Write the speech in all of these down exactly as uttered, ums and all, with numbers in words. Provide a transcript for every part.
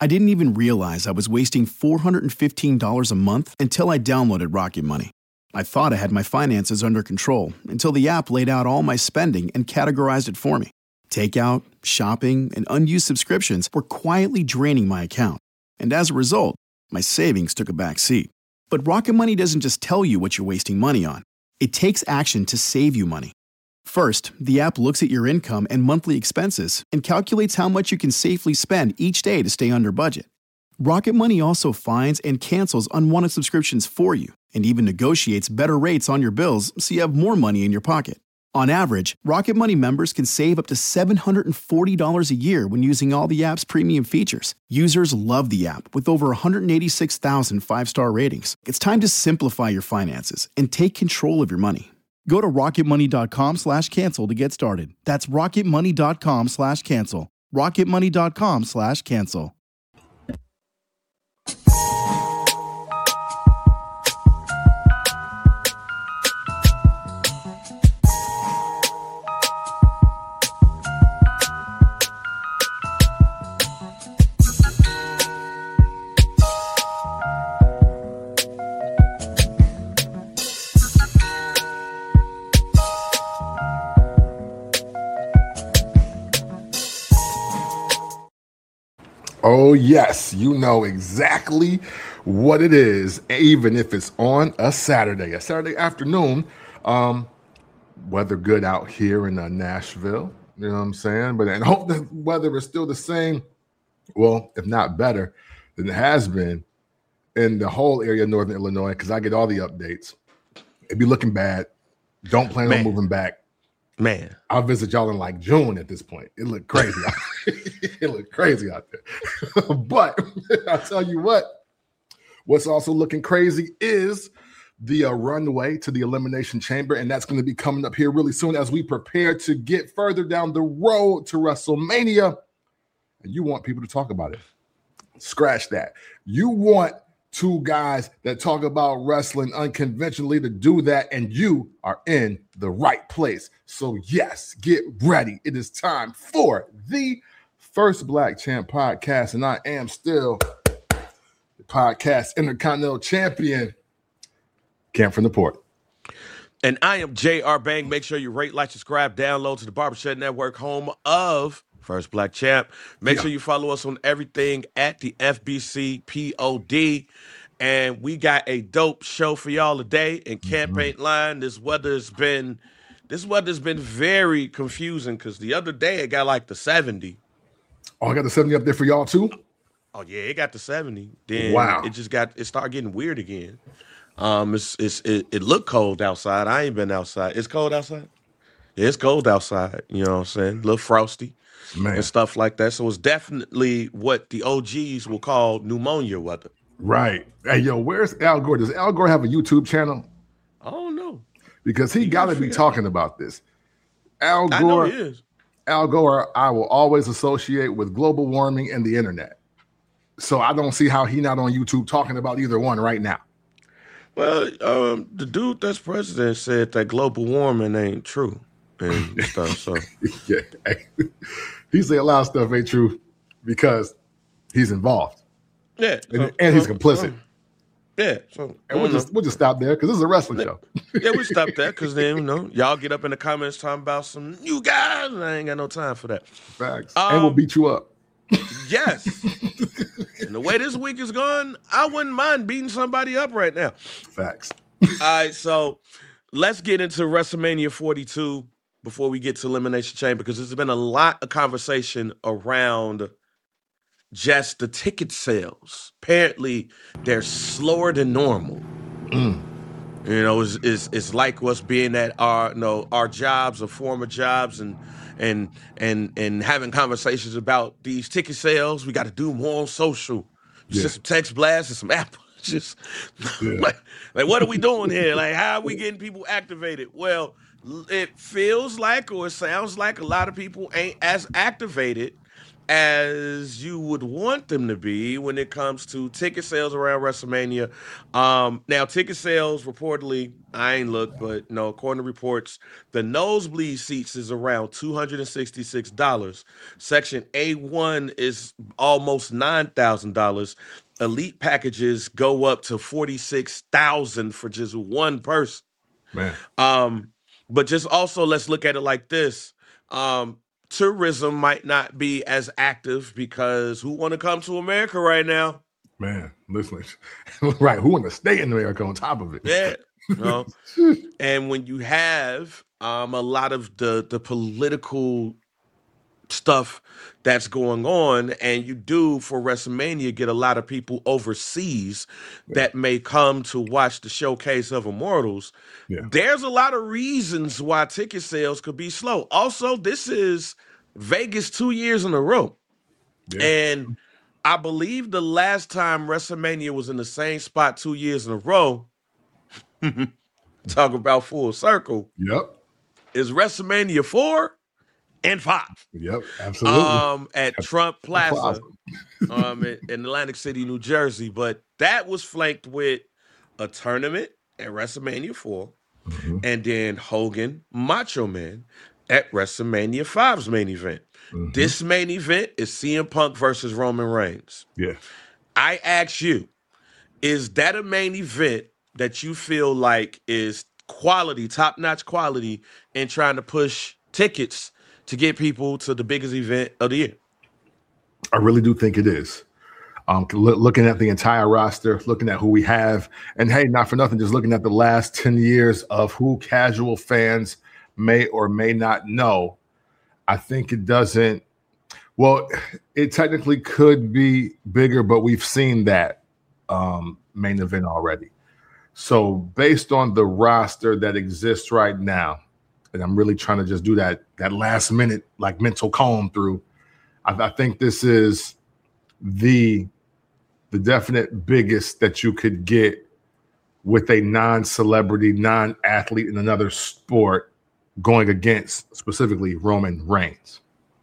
I didn't even realize I was wasting four hundred fifteen dollars a month until I downloaded Rocket Money. I thought I had my finances under control until the app laid out all my spending and categorized it for me. Takeout, shopping, and unused subscriptions were quietly draining my account. And as a result, my savings took a back seat. But Rocket Money doesn't just tell you what you're wasting money on. It takes action to save you money. First, the app looks at your income and monthly expenses and calculates how much you can safely spend each day to stay under budget. Rocket Money also finds and cancels unwanted subscriptions for you and even negotiates better rates on your bills so you have more money in your pocket. On average, Rocket Money members can save up to seven hundred forty dollars a year when using all the app's premium features. Users love the app with over one hundred eighty-six thousand five-star ratings. It's time to simplify your finances and take control of your money. Go to rocketmoney.com slash cancel to get started. That's rocketmoney.com slash cancel. rocketmoney.com slash cancel. Oh, yes, you know exactly what it is, even if it's on a Saturday, a Saturday afternoon. Um, weather good out here in uh, Nashville, you know what I'm saying? But I hope the weather is still the same, well, if not better than it has been in the whole area of Northern Illinois, because I get all the updates. It'd be looking bad. Don't plan Man. on moving back. Man, I'll visit y'all in like June at this point. It looked crazy. out It looked crazy out there. But I'll tell you what, what's also looking crazy is the uh, runway to the Elimination Chamber. And that's going to be coming up here really soon as we prepare to get further down the road to WrestleMania. And you want people to talk about it. Scratch that. You want two guys that talk about wrestling unconventionally to do that, and you are in the right place. So yes, get ready. It is time for the First Black Champ podcast, and I am still the podcast Intercontinental Champion, Cam from the Port. And I am J R. Bang. Make sure you rate, like, subscribe, download to the Barbershop Network, home of First Black Champ. Make Yeah. sure you follow us on everything at the F B C P O D. And we got a dope show for y'all today. And Camp Mm-hmm. ain't lying. This weather's been this weather's been very confusing because the other day it got like the seventy. Oh, I got the seventy up there for y'all too? Oh yeah, it got the seventy. Then Wow. it just got it started getting weird again. Um, it's it's it, it looked cold outside. I ain't been outside. It's cold outside. Yeah, it's cold outside. You know what I'm saying? A little frosty Man. and stuff like that. So it's definitely what the O Gs will call pneumonia weather. Right. Hey, yo, where's Al Gore? Does Al Gore have a YouTube channel? I don't know. Because he, He got to gotta be figure talking about this. Al I know Gore, he is. Al Gore, I will always associate with global warming and the internet. So I don't see how he not on YouTube talking about either one right now. Well, um, the dude that's president said that global warming ain't true and stuff. So Yeah. He say a lot of stuff ain't true because he's involved. yeah, And, so- and he's so- complicit. so- yeah, so I And we'll don't just know. we'll just stop there because this is a wrestling show. Yeah, we stop that because then you know y'all get up in the comments talking about some new guys. And I ain't got no time for that. Facts. Um, and we'll beat you up. Yes. And the way this week is going, I wouldn't mind beating somebody up right now. Facts. All right, so let's get into WrestleMania forty-two before we get to Elimination Chamber because there's been a lot of conversation around just the ticket sales. Apparently, they're slower than normal. Mm. You know, it's, it's it's like us being at our you know our jobs or former jobs and and and and having conversations about these ticket sales. We got to do more on social. Yeah. Just some text blasts and some app. Just Yeah. like like what are we doing here? Like how are we getting people activated? Well, l- it feels like or it sounds like a lot of people ain't as activated as you would want them to be when it comes to ticket sales around WrestleMania. Um, now, ticket sales reportedly, I ain't looked, but no, according to reports, the nosebleed seats is around two hundred sixty-six dollars. Section A one is almost nine thousand dollars. Elite packages go up to forty-six thousand dollars for just one person. Man. Um, but just also let's look at it like this. Um, tourism might not be as active because who want to come to America right now? Man, listen, right? Who want to stay in America on top of it? Yeah, you know? And when you have um, a lot of the the political stuff that's going on, and you do for WrestleMania get a lot of people overseas Yeah. that may come to watch the Showcase of Immortals. Yeah. There's a lot of reasons why ticket sales could be slow. Also, this is Vegas two years in a row. Yeah. And I believe the last time WrestleMania was in the same spot two years in a row, talk about full circle, Yep. is WrestleMania four and five. Yep, absolutely. Um, at Trump Plaza, um, in, in Atlantic City, New Jersey. But that was flanked with a tournament at WrestleMania four, mm-hmm. and then Hogan, Macho Man at WrestleMania five's main event. Mm-hmm. This main event is C M Punk versus Roman Reigns. Yeah. I ask you, is that a main event that you feel like is quality, top-notch quality, and trying to push tickets to get people to the biggest event of the year? I really do think it is. Um, lo- looking at the entire roster, looking at who we have, and hey, not for nothing, just looking at the last ten years of who casual fans may or may not know, I think it doesn't, well, it technically could be bigger, but we've seen that um, main event already. So based on the roster that exists right now, and I'm really trying to just do that that last minute like mental comb through. I, I think this is the the definite biggest that you could get with a non-celebrity, non-athlete in another sport going against specifically Roman Reigns.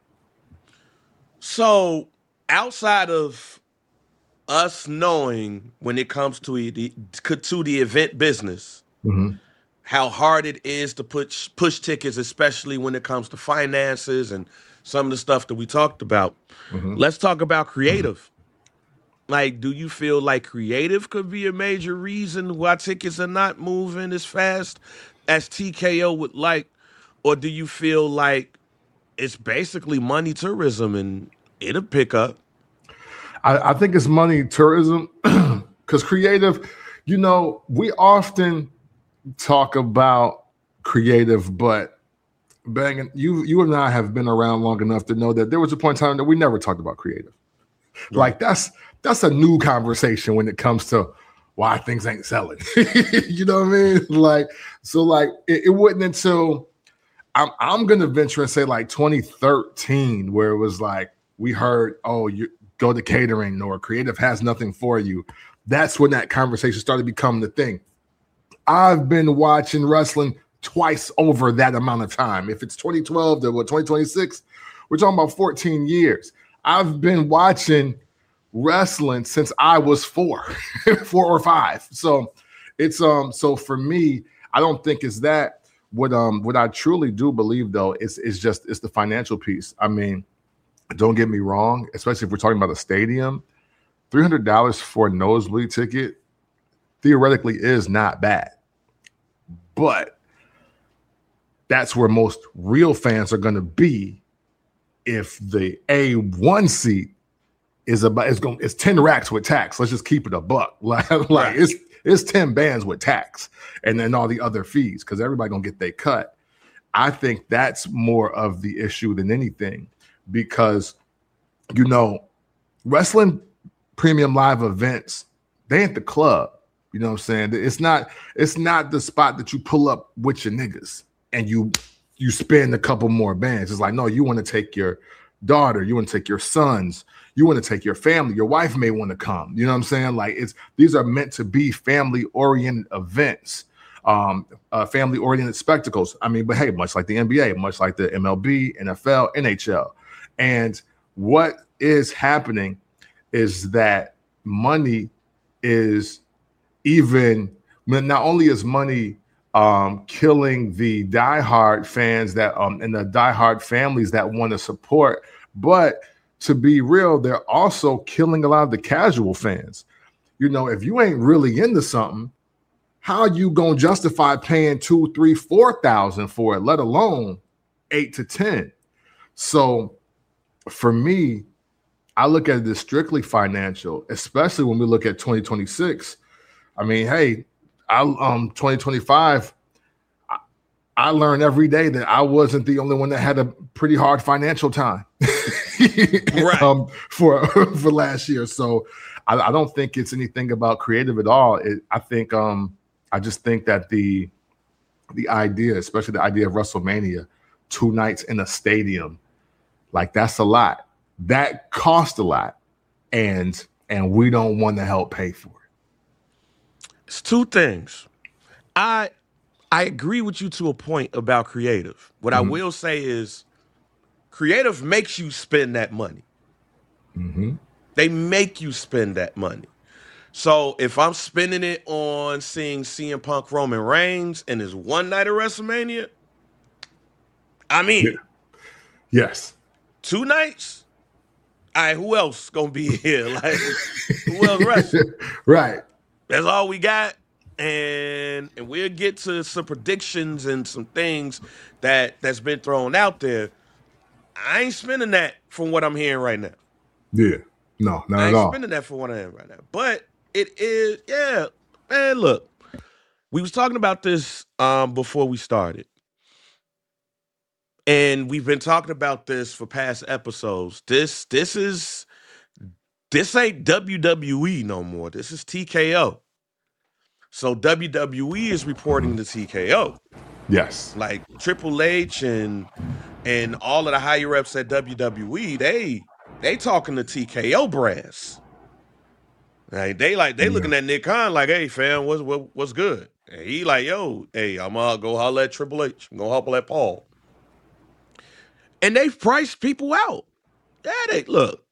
So outside of us knowing when it comes to the to the event business, mm-hmm. how hard it is to push push tickets, especially when it comes to finances and some of the stuff that we talked about. Mm-hmm. Let's talk about creative. Mm-hmm. Like, do you feel like creative could be a major reason why tickets are not moving as fast as T K O would like? Or do you feel like it's basically money tourism and it'll pick up? I, I think it's money tourism because creative, you know, we often talk about creative, but bang, you you and I have been around long enough to know that there was a point in time that we never talked about creative. Right. Like that's that's a new conversation when it comes to why things ain't selling. You know what I mean? Like so, like it, it wasn't until I'm I'm gonna venture and say like twenty thirteen where it was like we heard, oh, you go to catering or creative has nothing for you. That's when that conversation started becoming the thing. I've been watching wrestling twice over that amount of time. If it's twenty twelve to what, twenty twenty-six, we're talking about fourteen years. I've been watching wrestling since I was four, four or five. So it's um. So for me, I don't think it's that. What um. What I truly do believe though is is just it's the financial piece. I mean, don't get me wrong, especially if we're talking about a stadium, three hundred dollars for a nosebleed ticket theoretically is not bad. But that's where most real fans are going to be if the A one seat is about it's going it's ten racks with tax. Let's just keep it a buck. Like, like right. it's it's ten bands with tax and then all the other fees because everybody gonna get their cut. I think that's more of the issue than anything because you know wrestling premium live events, they ain't the club. You know what I'm saying? It's not, it's not the spot that you pull up with your niggas and you you spend a couple more bands. It's like, no, you want to take your daughter, you want to take your sons, you want to take your family, your wife may want to come. You know what I'm saying? Like it's these are meant to be family-oriented events, um, uh, family-oriented spectacles. I mean, but hey, much like the N B A, much like the M L B, N F L, N H L. And what is happening is that money is even not only is money um, killing the diehard fans that um, and the diehard families that want to support, but to be real, they're also killing a lot of the casual fans. You know, if you ain't really into something, how are you gonna justify paying two, three, four thousand for it, let alone eight to ten? So for me, I look at this strictly financial, especially when we look at twenty twenty-six. I mean, hey, I um twenty twenty-five, I, I learned every day that I wasn't the only one that had a pretty hard financial time right. um, for for last year. So I, I don't think it's anything about creative at all. It, I think um I just think that the the idea, especially the idea of WrestleMania, two nights in a stadium, like that's a lot. That cost a lot, and and we don't want to help pay for it. It's two things. I I agree with you to a point about creative. What mm-hmm. I will say is creative makes you spend that money. Mm-hmm. They make you spend that money. So if I'm spending it on seeing C M Punk Roman Reigns and his one night of WrestleMania, I mean, yeah. yes, two nights. All right, who else gonna be here? Like, who else wrestling? Right. That's all we got, and and we'll get to some predictions and some things that that's been thrown out there. I ain't spending that from what I'm hearing right now. Yeah, no, not I ain't at all. spending that for what I am right now, but it is, yeah, man. Look, we was talking about this um, before we started, and we've been talking about this for past episodes. This, this is. This ain't W W E no more. This is T K O. So W W E is reporting to T K O. Yes. Like Triple H and and all of the higher ups at W W E, they they talking to T K O brass. Like they like they yeah. looking at Nick Khan like, hey fam, what's what, what's good? And he like, yo, hey, I'm gonna go holler at Triple H. I'm gonna holler at Paul. And they've priced people out. Yeah, they look.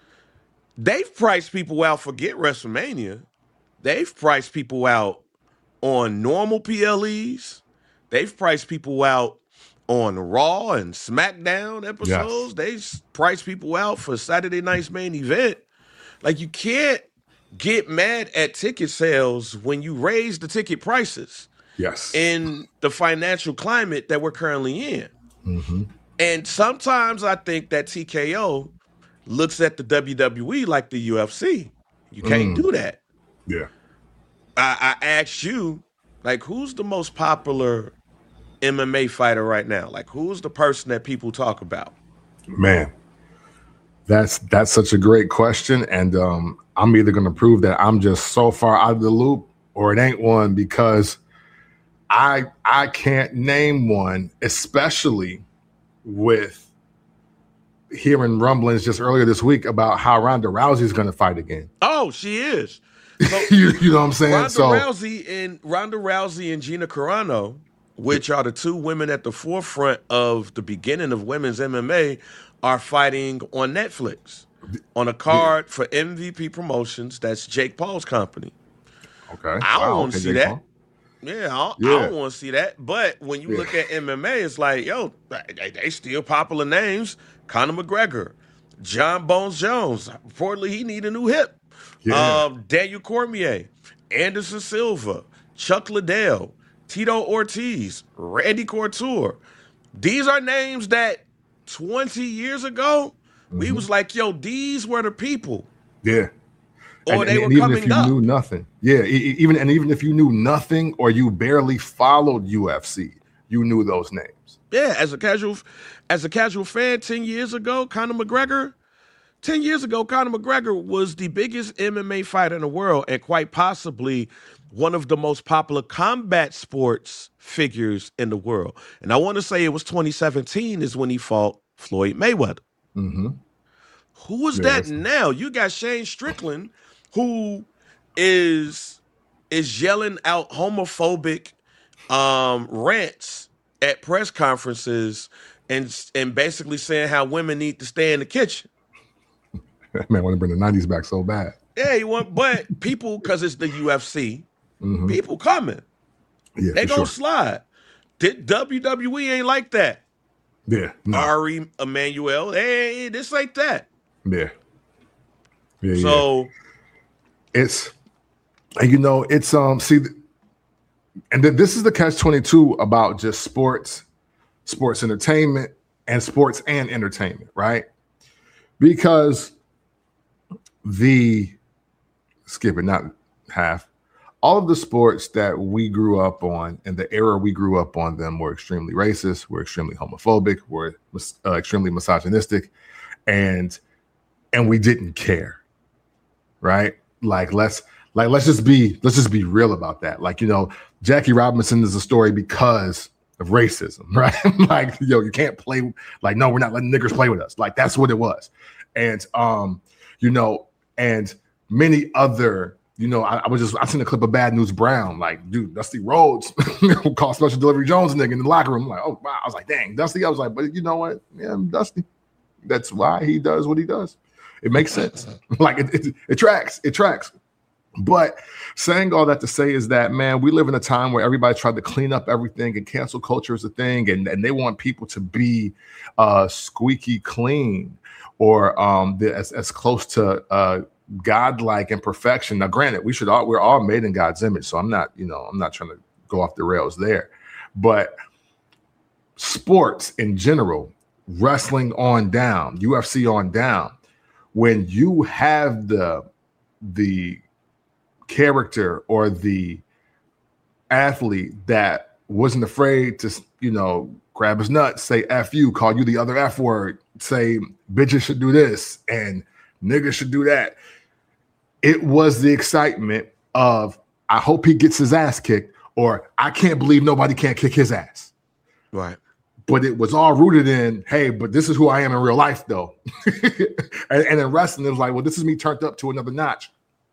They've priced people out, forget WrestleMania. They've priced people out on normal P L Es. They've priced people out on Raw and SmackDown episodes. Yes. They've priced people out for Saturday night's main event. Like, you can't get mad at ticket sales when you raise the ticket prices. Yes. In the financial climate that we're currently in. Mm-hmm. And sometimes I think that T K O looks at the W W E like the U F C. You can't mm. do that. Yeah. I, I asked you, like, who's the most popular M M A fighter right now? Like, who's the person that people talk about? Man, that's that's such a great question. And um, I'm either going to prove that I'm just so far out of the loop or it ain't one, because I I can't name one, especially with hearing rumblings just earlier this week about how Ronda Rousey is going to fight again. Oh, she is. So, you, you know what I'm saying? Ronda so, Rousey and Ronda Rousey and Gina Carano, which are the two women at the forefront of the beginning of women's M M A, are fighting on Netflix on a card yeah. for M V P Promotions. That's Jake Paul's company. Okay. I don't wow, want to okay, see Jake that. Paul. Yeah, I, yeah. I don't want to see that. But when you yeah. look at M M A, it's like, yo, they, they still popular names. Conor McGregor, John Bones Jones. Reportedly, he need a new hip. Yeah. Um, Daniel Cormier, Anderson Silva, Chuck Liddell, Tito Ortiz, Randy Couture. These are names that twenty years ago, mm-hmm. we was like, yo, these were the people. Yeah. Or and, they and, were and even coming if you up. knew nothing. Yeah, even and even if you knew nothing or you barely followed U F C, you knew those names. Yeah, as a casual as a casual fan ten years ago, Conor McGregor, ten years ago, Conor McGregor was the biggest M M A fighter in the world and quite possibly one of the most popular combat sports figures in the world. And I want to say it was twenty seventeen is when he fought Floyd Mayweather. Mm-hmm. Who is yeah, that now? You got Shane Strickland, who is is yelling out homophobic um, rants at press conferences and and basically saying how women need to stay in the kitchen. Man, want to bring the nineties back so bad. Yeah, you want, but people, because it's the U F C, mm-hmm. people coming. Yeah, they gonna sure. slide. W W E ain't like that. Yeah, no. Ari Emanuel, hey, this ain't that. Yeah. Yeah, so yeah. It's, and you know, it's, um, see, and th- this is the catch twenty-two about just sports, sports entertainment, and sports and entertainment, right? Because the, skip it, not half, all of the sports that we grew up on and the era we grew up on them were extremely racist, were extremely homophobic, were uh, extremely misogynistic, and and we didn't care, right? Like let's like let's just be let's just be real about that. Like, you know, Jackie Robinson is a story because of racism, right? Like, yo, you can't play, like, no, we're not letting niggers play with us. Like, that's what it was. And um, you know, and many other, you know, I, I was just I seen a clip of Bad News Brown, like, dude, Dusty Rhodes called Special Delivery Jones a nigga in the locker room. I'm like, oh wow. I was like, dang, Dusty. I was like, but you know what? Yeah, I'm Dusty. That's why he does what he does. It makes sense. Like it, it, it tracks. It tracks. But saying all that to say is that, man, we live in a time where everybody tried to clean up everything and cancel culture is a thing, and, and they want people to be uh, squeaky clean or um, the, as, as close to uh, godlike and perfection. Now, granted, we should all we're all made in God's image, so I'm not, you know, I'm not trying to go off the rails there. But sports in general, wrestling on down, U F C on down, when you have the the character or the athlete that wasn't afraid to, you know, grab his nuts, say F you, call you the other F word, say bitches should do this and niggas should do that. It was the excitement of, I hope he gets his ass kicked, or I can't believe nobody can't kick his ass. Right. But it was all rooted in, hey, but this is who I am in real life, though. and, and in wrestling, it was like, well, this is me turned up to another notch.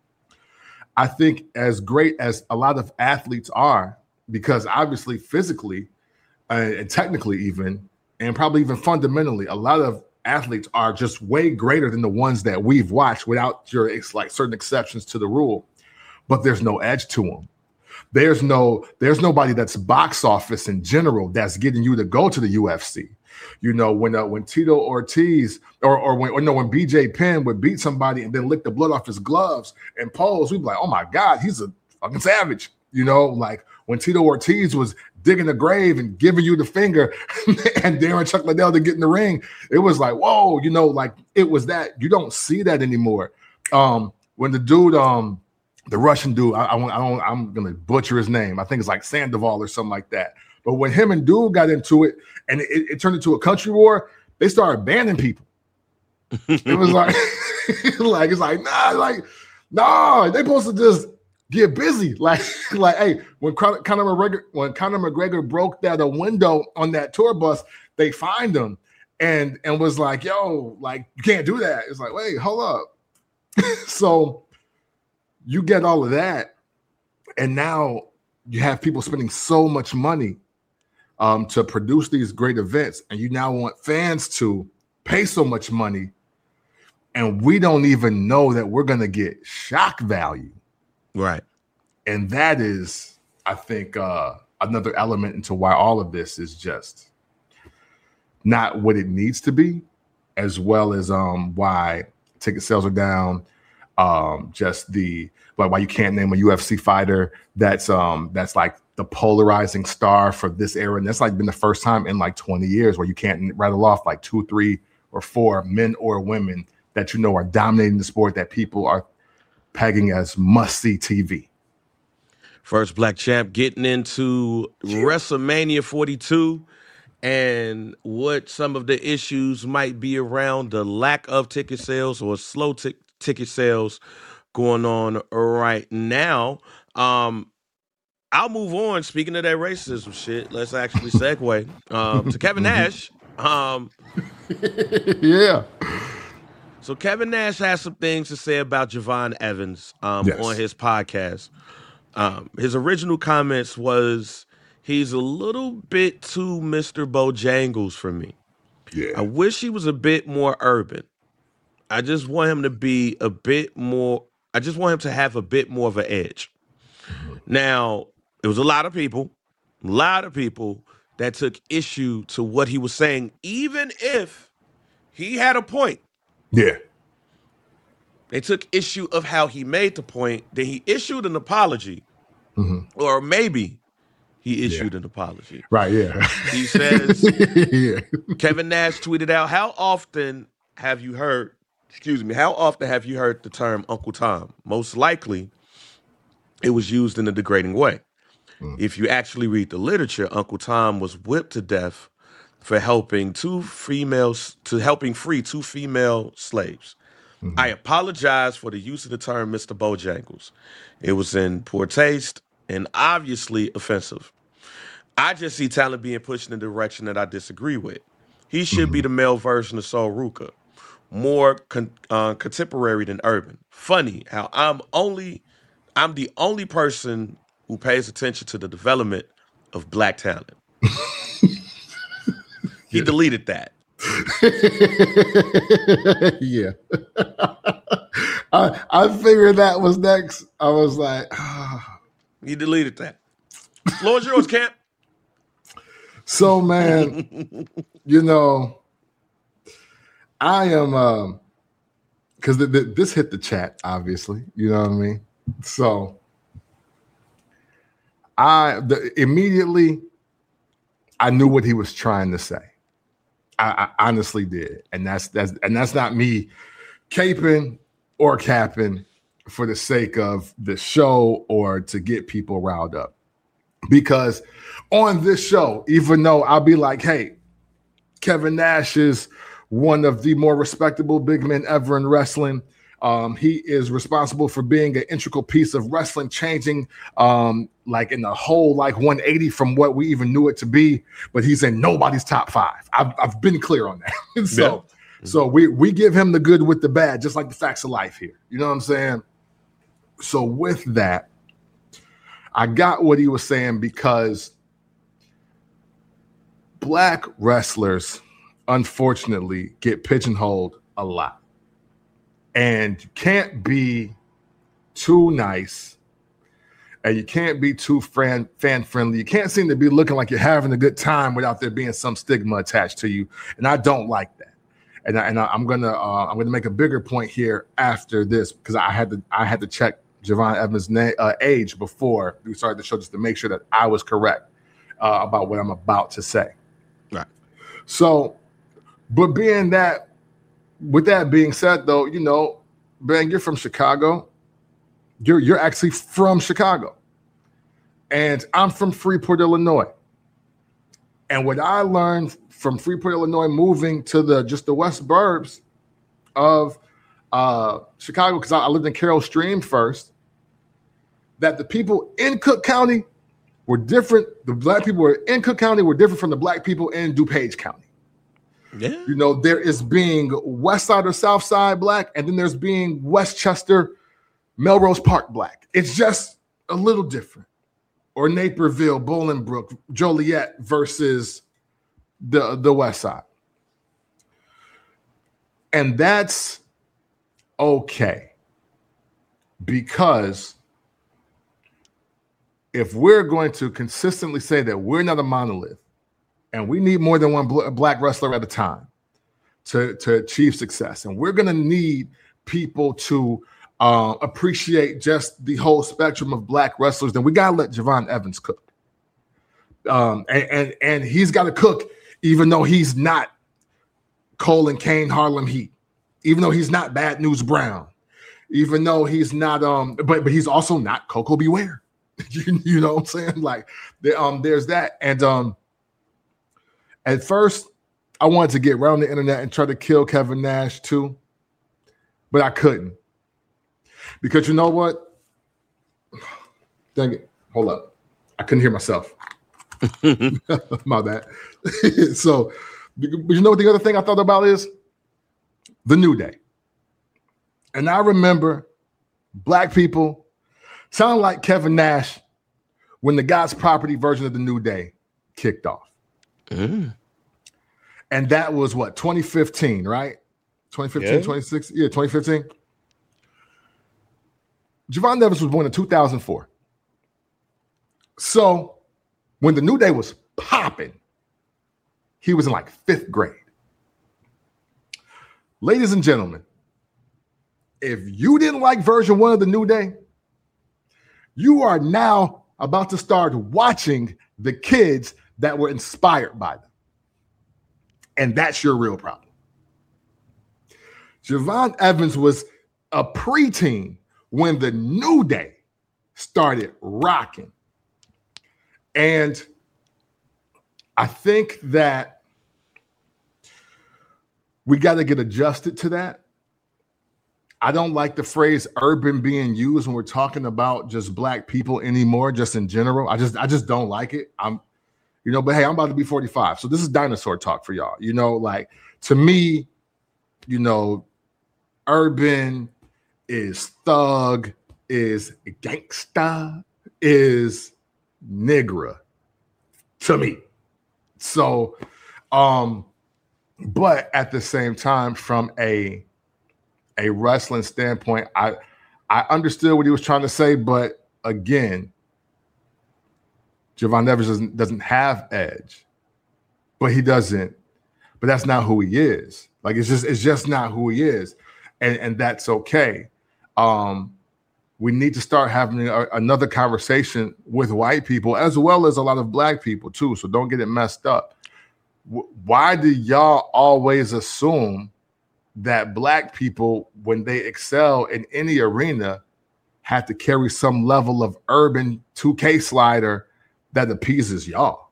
I think as great as a lot of athletes are, because obviously physically uh, and technically even, and probably even fundamentally, a lot of athletes are just way greater than the ones that we've watched without your it's like certain exceptions to the rule. But there's no edge to them. There's no, there's nobody that's box office in general that's getting you to go to the U F C. You know, when uh, when Tito Ortiz or or when or no when B J Penn would beat somebody and then lick the blood off his gloves and pose, we'd be like, oh my God, he's a fucking savage. You know, like when Tito Ortiz was digging a grave and giving you the finger and daring Chuck Liddell to get in the ring, it was like, whoa, you know, like it was that. You don't see that anymore. Um, when the dude, um, the Russian dude, I, I, I don't, I'm gonna butcher his name. I think it's like Sandoval or something like that. But when him and dude got into it and it, it turned into a country war, they started banning people. It was like, like it's like nah, like nah, they supposed to just get busy. Like, like hey, when Conor McGregor, when Conor McGregor broke that a window on that tour bus, they fined him and and was like, yo, like you can't do that. It's like, wait, hold up. So you get all of that, and now you have people spending so much money um, to produce these great events, and you now want fans to pay so much money, and we don't even know that we're going to get shock value. Right. And that is, I think, uh, another element into why all of this is just not what it needs to be, as well as um, why ticket sales are down. Um, just the like why you can't name a U F C fighter that's um that's like the polarizing star for this era, and that's like been the first time in like twenty years where you can't rattle off like two, three, or four men or women that you know are dominating the sport that people are pegging as must-see T V. First black champ getting into WrestleMania forty-two and what some of the issues might be around the lack of ticket sales or slow t- ticket sales going on right now. Um, I'll move on. Speaking of that racism shit, let's actually segue um, to Kevin Nash. Um, yeah. So Kevin Nash has some things to say about Javon Evans um, yes. on his podcast. Um, his original comments was, he's a little bit too Mister Bojangles for me. Yeah. I wish he was a bit more urban. I just want him to be a bit more. I just want him to have a bit more of an edge. Mm-hmm. Now, there was a lot of people, a lot of people that took issue to what he was saying, even if he had a point. Yeah. They took issue of how he made the point. Then he issued an apology, mm-hmm. or maybe he issued yeah. an apology. Right, yeah. He says, yeah. Kevin Nash tweeted out, how often have you heard, excuse me, how often have you heard the term Uncle Tom? Most likely, it was used in a degrading way. Mm. If you actually read the literature, Uncle Tom was whipped to death for helping two females, to helping free two female slaves. Mm-hmm. I apologize for the use of the term Mister Bojangles. It was in poor taste and obviously offensive. I just see talent being pushed in a direction that I disagree with. He should mm-hmm. be the male version of Sol Ruca, more con- uh, contemporary than urban. Funny how I'm only, I'm the only person who pays attention to the development of black talent. He deleted that. Yeah. I I figured that was next. I was like, oh. He deleted that. Floor's yours, Camp. So, man, you know, I am, um, because th- th- this hit the chat, obviously. You know what I mean? So, I the, immediately, I knew what he was trying to say. I, I honestly did, and that's that's and that's not me caping or capping for the sake of the show or to get people riled up. Because on this show, even though I'll be like, "Hey, Kevin Nash is one of the more respectable big men ever in wrestling. Um, he is responsible for being an integral piece of wrestling, changing um, like in the whole like one eighty from what we even knew it to be. But he's in nobody's top five. I've, I've been clear on that. so, yeah. so we we give him the good with the bad, just like the facts of life here. You know what I'm saying? So with that, I got what he was saying because black wrestlers, unfortunately, get pigeonholed a lot. And you can't be too nice, and you can't be too fan, fan friendly. You can't seem to be looking like you're having a good time without there being some stigma attached to you. And I don't like that. And, I, and I, I'm gonna uh, I'm gonna make a bigger point here after this because I had to I had to check Javon Evans' na- uh, age before we started the show just to make sure that I was correct uh, about what I'm about to say. Right. So, but being that. With that being said, though, you know, Ben, you're from Chicago. You're you're actually from Chicago. And I'm from Freeport, Illinois. And what I learned from Freeport, Illinois, moving to the just the west burbs of uh, Chicago, because I, I lived in Carroll Stream first, that the people in Cook County were different. The black people were in Cook County were different from the black people in DuPage County. Yeah. You know, there is being West Side or South Side black, and then there's being Westchester, Melrose Park black. It's just a little different. Or Naperville, Bolingbrook, Joliet versus the, the West Side. And that's okay. Because if we're going to consistently say that we're not a monolith, and we need more than one bl- black wrestler at a time to, to achieve success. And we're going to need people to uh, appreciate just the whole spectrum of black wrestlers. Then we got to let Javon Evans cook. Um, and, and, and he's got to cook even though he's not Cole and Kane Harlem Heat, even though he's not Bad News Brown, even though he's not, um, but, but he's also not Coco Beware. you, you know what I'm saying? Like there, um, there's that. And, um, at first, I wanted to get around the internet and try to kill Kevin Nash too, but I couldn't. Because you know what? Dang it. Hold up. I couldn't hear myself. My bad. So, but you know what the other thing I thought about is? The New Day. And I remember black people sound like Kevin Nash when the God's Property version of the New Day kicked off. Mm. And that was what, twenty fifteen, right? twenty fifteen, yeah. twenty sixteen, yeah, twenty fifteen. Javon Nevins was born in two thousand four. So when the New Day was popping, he was in like fifth grade. Ladies and gentlemen, if you didn't like version one of the New Day, you are now about to start watching the kids that were inspired by them. And that's your real problem. Javon Evans was a preteen when the New Day started rocking. And I think that we got to get adjusted to that. I don't like the phrase urban being used when we're talking about just black people anymore, just in general. I just I just don't like it. I'm, you know, but hey, I'm about to be forty-five. So this is dinosaur talk for y'all. You know, like to me, you know, urban is thug, is gangsta, is nigga to me. So, um, but at the same time, from a a wrestling standpoint, I I understood what he was trying to say, but again, Javon Nevins doesn't doesn't have edge, but he doesn't. But that's not who he is. Like it's just it's just not who he is, and and that's okay. Um, we need to start having a, another conversation with white people as well as a lot of black people too. So don't get it messed up. W- why do y'all always assume that black people, when they excel in any arena, have to carry some level of urban two K slider that appeases y'all?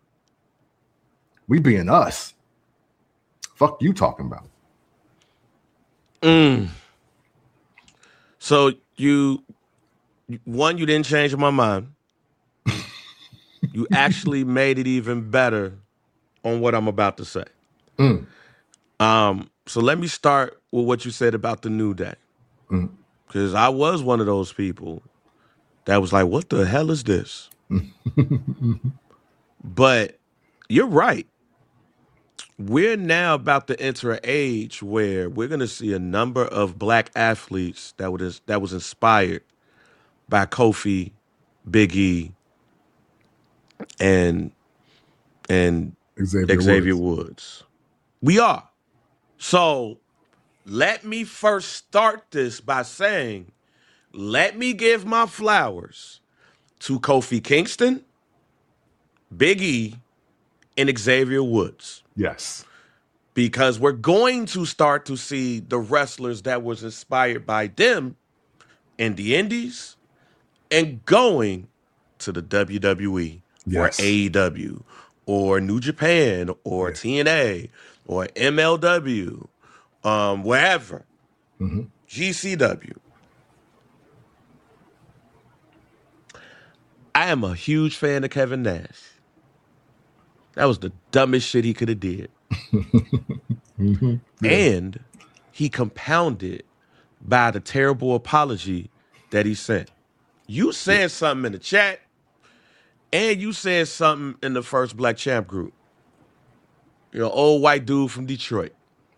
We being us. Fuck you talking about. Mm. So you, one, you didn't change my mind. You actually made it even better on what I'm about to say. Mm. Um, so let me start with what you said about the New Day. Because mm. I was one of those people that was like, what the hell is this? But you're right. We're now about to enter an age where we're going to see a number of black athletes that was that was inspired by Kofi, Big E, and and Xavier, Xavier Woods. Woods. We are. So let me first start this by saying, let me give my flowers to Kofi Kingston, Big E, and Xavier Woods. Yes. Because we're going to start to see the wrestlers that was inspired by them in the indies and going to the W W E yes. or A E W or New Japan or yeah. T N A or M L W, um, wherever, mm-hmm. G C W. I am a huge fan of Kevin Nash. That was the dumbest shit he could have did. mm-hmm. yeah. And he compounded by the terrible apology that he sent. You said yeah. something in the chat, and you said something in the first Black Champ group. You're an old white dude from Detroit.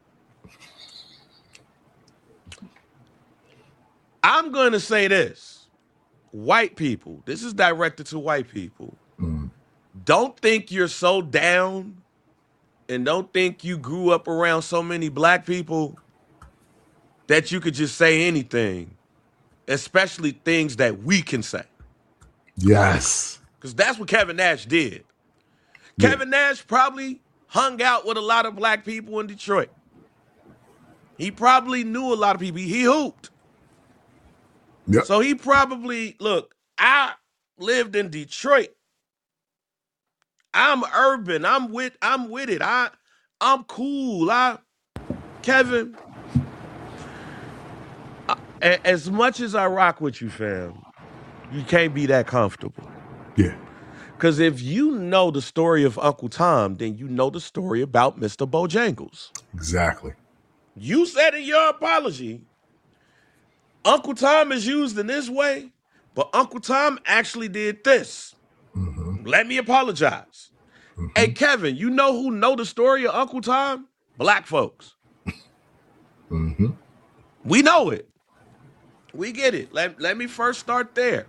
I'm going to say this. White people, this is directed to white people. Mm. Don't think you're so down and don't think you grew up around so many black people that you could just say anything, especially things that we can say. Yes. Because that's what Kevin Nash did. Yeah. Kevin Nash probably hung out with a lot of black people in Detroit. He probably knew a lot of people. He hooped. Yep. So he probably, look, I lived in Detroit. I'm urban. I'm with I'm with it. I I'm cool. I Kevin, I, as much as I rock with you, fam, you can't be that comfortable. Yeah. Because if you know the story of Uncle Tom, then you know the story about Mister Bojangles. Exactly. You said in your apology, Uncle Tom is used in this way, but Uncle Tom actually did this. Mm-hmm. Let me apologize. Mm-hmm. Hey, Kevin, you know who know the story of Uncle Tom? Black folks. Mm-hmm. We know it. We get it. Let, let me first start there.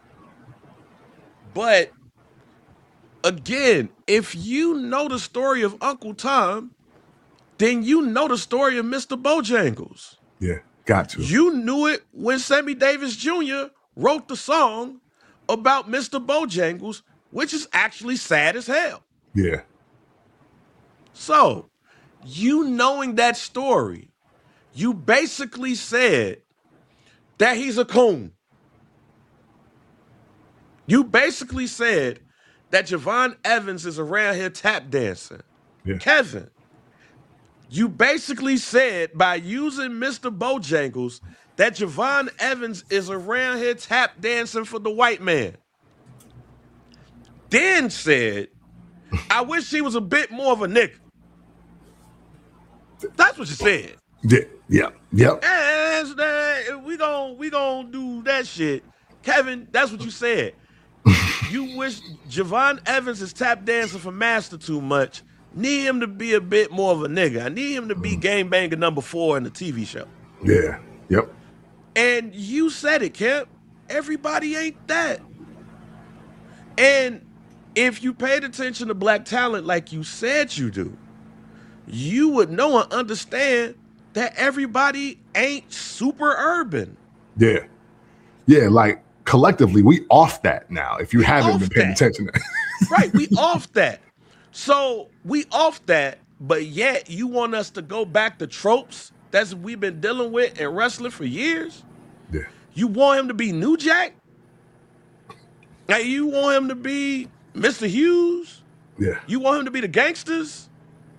But again, if you know the story of Uncle Tom, then you know the story of Mister Bojangles. Yeah, got to. You knew it when Sammy Davis Junior wrote the song about Mister Bojangles, which is actually sad as hell. Yeah. So, you knowing that story, you basically said that he's a coon. You basically said that Javon Evans is around here tap dancing. Yeah. Kevin, you basically said by using Mister Bojangles that Javon Evans is around here tap dancing for the white man. Then said, I wish he was a bit more of a nigga. That's what you said. Yeah, yeah, yep. And that, we gon' we gon' do that shit. Kevin, that's what you said. You wish Javon Evans is tap dancing for Master too much. Need him to be a bit more of a nigga. I need him to be game banger number four in the T V show. Yeah, yep. And you said it, Kemp. Everybody ain't that. And if you paid attention to black talent like you said you do, you would know and understand that everybody ain't super urban. Yeah. Yeah, like collectively, we off that now, if you haven't off been paying that. attention. Right, we off that. So we off that, but yet you want us to go back to tropes that's we've been dealing with in wrestling for years? Yeah. You want him to be New Jack? Like you want him to be Mister Hughes? Yeah. You want him to be the Gangsters?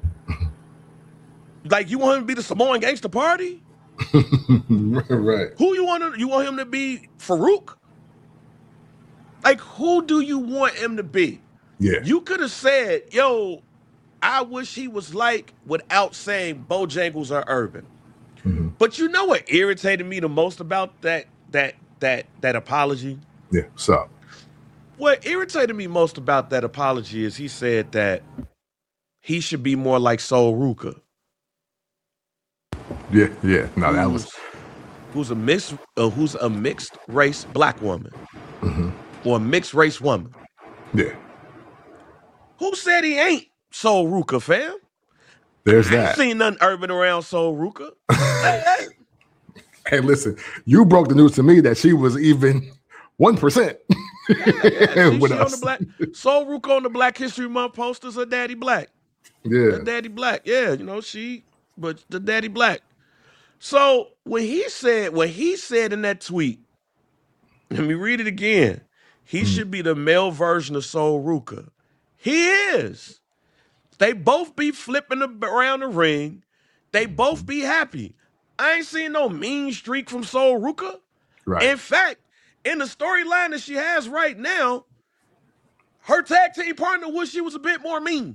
Like you want him to be the Samoan Gangster Party? Right. Who you want to, you want him to be Farouk? Like who do you want him to be? Yeah. You could have said, yo, I wish he was like without saying Bojangles are urban. Mm-hmm. But you know what irritated me the most about that that that that apology? Yeah, so. What irritated me most about that apology is he said that he should be more like Sol Ruka. Yeah, yeah. No, that was who's a mixed uh, who's a mixed race black woman. Mm-hmm. Or a mixed race woman. Yeah. Who said he ain't Sol Ruka, fam? There's I that. ain't seen nothing urban around Sol Ruka. Hey, listen, you broke the news to me that she was even one percent. Yeah, yeah. With she us. On the black, Sol Ruka on the Black History Month posters, her daddy black. Yeah. Her daddy black. Yeah, you know, she, but the daddy black. So when he said, when he said in that tweet, let me read it again. He mm. should be the male version of Sol Ruka. He is. They both be flipping around the ring. They both be happy. I ain't seen no mean streak from Sol Ruka. Right. In fact, in the storyline that she has right now, her tag team partner wish she was a bit more mean.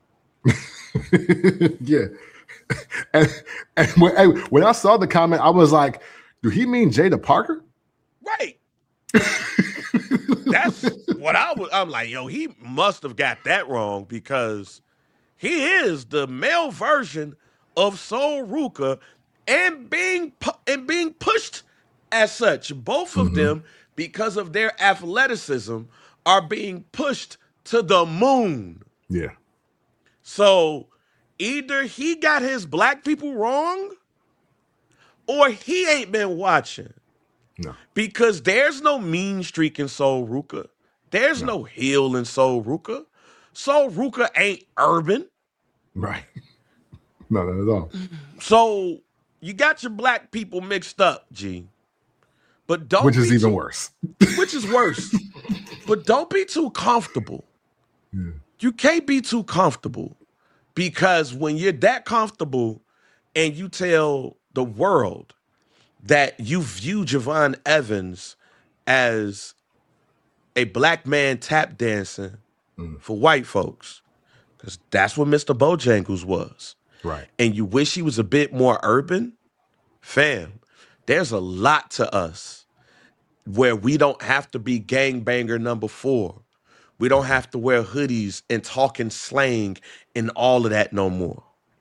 Yeah. And, and when, when I saw the comment, I was like, do he mean Jada Parker? Right. That's what I was. I'm like, yo, he must have got that wrong because he is the male version of Sol Ruka and being pu- and being pushed as such. Both of mm-hmm. them, because of their athleticism, are being pushed to the moon. Yeah. So either he got his black people wrong or he ain't been watching. No. Because there's no mean streak in Sol Ruka. There's no, no heel in Sol Ruka. Sol Ruka ain't urban. Right. No, not at all. So you got your black people mixed up, G. But don't Which is even too, worse. Which is worse. But don't be too comfortable. Yeah. You can't be too comfortable because when you're that comfortable and you tell the world that you view Javon Evans as a black man tap dancing mm. for white folks, because that's what Mister Bojangles was. Right. And you wish he was a bit more urban, fam, there's a lot to us where we don't have to be gangbanger number four. We don't have to wear hoodies and talking slang and all of that no more.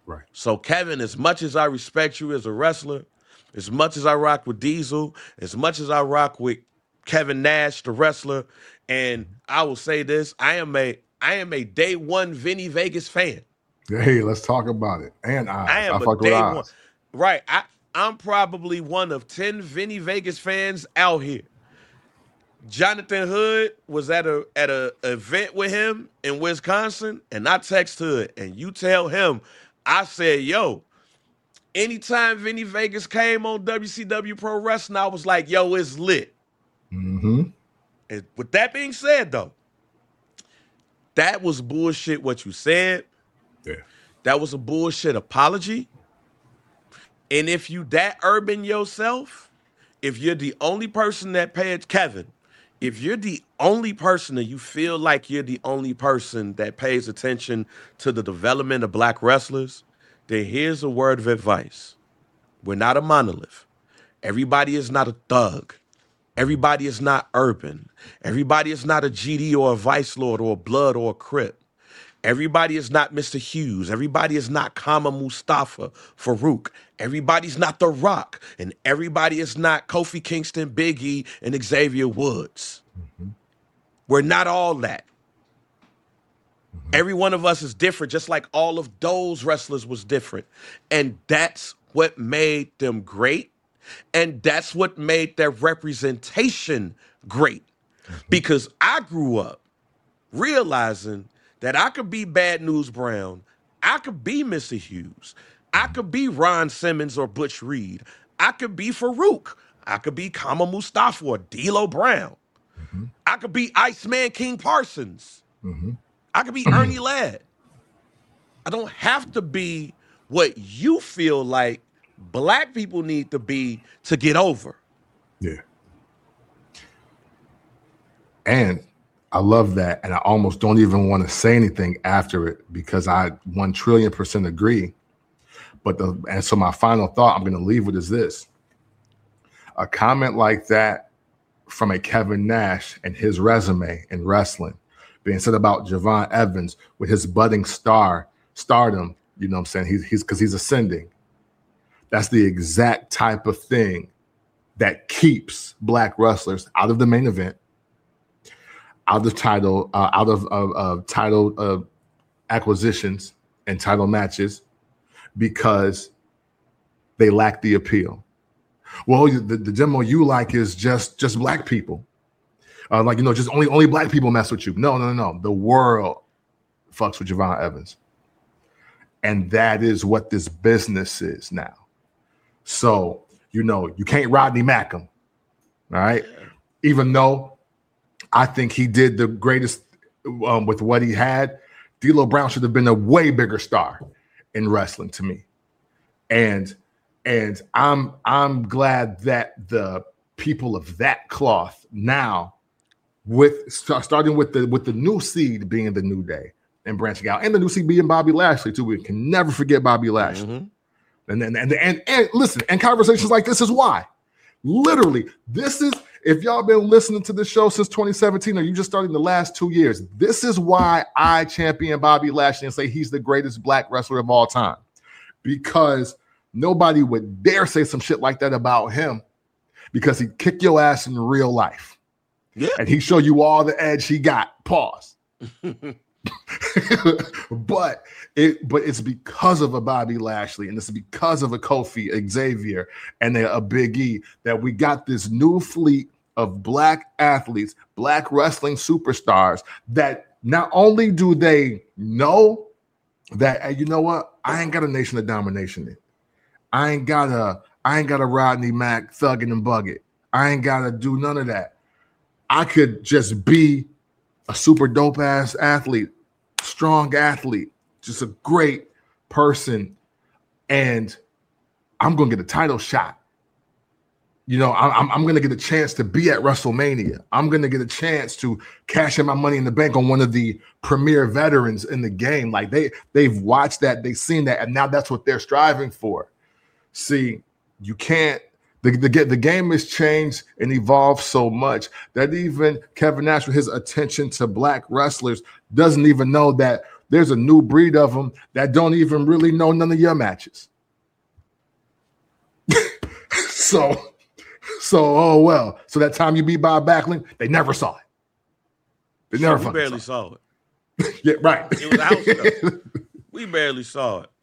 Right. So, Kevin, as much as I respect you as a wrestler, as much as I rock with Diesel, as much as I rock with Kevin Nash, the wrestler, and I will say this, I am a I am a day one Vinny Vegas fan. Hey, let's talk about it. And Oz. I am I a fuck with day Oz. one. Right. I, I'm probably one of ten Vinny Vegas fans out here. Jonathan Hood was at a at a event with him in Wisconsin, and I text Hood, and you tell him, I said, yo, anytime Vinny Vegas came on W C W Pro Wrestling, I was like, yo, it's lit. Mm-hmm. And with that being said, though, that was bullshit what you said. Yeah. That was a bullshit apology. And if you that urban yourself, if you're the only person that pays, Kevin, if you're the only person that you feel like you're the only person that pays attention to the development of black wrestlers, then here's a word of advice. We're not a monolith. Everybody is not a thug. Everybody is not urban. Everybody is not a G D or a Vice Lord or a Blood or a Crip. Everybody is not Mister Hughes. Everybody is not Kama Mustafa Farouk. Everybody's not The Rock. And everybody is not Kofi Kingston, Big E, and Xavier Woods. Mm-hmm. We're not all that. Mm-hmm. Every one of us is different, just like all of those wrestlers was different. And that's what made them great. And that's what made their representation great. Mm-hmm. Because I grew up realizing that I could be Bad News Brown, I could be Mister Hughes, I could be Ron Simmons or Butch Reed, I could be Farouk, I could be Kama Mustafa or D'Lo Brown, mm-hmm. I could be Iceman King Parsons, mm-hmm. I could be Ernie Ladd. I don't have to be what you feel like black people need to be to get over. Yeah. And I love that, and I almost don't even want to say anything after it because I one trillion percent agree. But the and so my final thought I'm going to leave with is this: a comment like that from a Kevin Nash and his resume in wrestling being said about Javon Evans with his budding star stardom. You know what I'm saying? He's he's because he's ascending. That's the exact type of thing that keeps black wrestlers out of the main event, out of title, uh, out of uh, uh, title uh, acquisitions and title matches, because they lack the appeal. Well, the, the demo you like is just just black people, uh, like you know, just only only black people mess with you. No, no, no, no. The world fucks with Javon Evans, and that is what this business is now. So you know, you can't Rodney Mack him, all right? Even though I think he did the greatest um, with what he had. D'Lo Brown should have been a way bigger star in wrestling to me. And and I'm I'm glad that the people of that cloth now, with starting with the with the new seed being the New Day and branching out, and the new seed being Bobby Lashley too. We can never forget Bobby Lashley. Mm-hmm. And then and, and and listen, and conversations like this is why. Literally, this is, if y'all been listening to the show since twenty seventeen or you just started in the last two years, this is why I champion Bobby Lashley and say he's the greatest black wrestler of all time. Because nobody would dare say some shit like that about him, because he kicked your ass in real life. Yeah. And he showed you all the edge he got. Pause. but it but it's because of a Bobby Lashley, and it's because of a Kofi, Xavier, and a, a Big E that we got this new fleet of black athletes, black wrestling superstars that not only do they know that, hey, you know what, I ain't got a Nation of Domination in. I ain't got a I ain't got a Rodney Mack thugging and bugging. I ain't got to do none of that. I could just be a super dope ass athlete, strong athlete, just a great person, and I'm gonna get a title shot. You know, I'm I'm gonna get a chance to be at WrestleMania. I'm gonna get a chance to cash in my money in the bank on one of the premier veterans in the game. Like they they've watched that, they've seen that, and now that's what they're striving for. See, you can't. The, the, the game has changed and evolved so much that even Kevin Nash, with his attention to black wrestlers, doesn't even know that there's a new breed of them that don't even really know none of your matches. so, so oh well. So that time you beat Bob Backlund, they never saw it. They never we barely saw it. saw it. Yeah, right. It was out stuff. We barely saw it.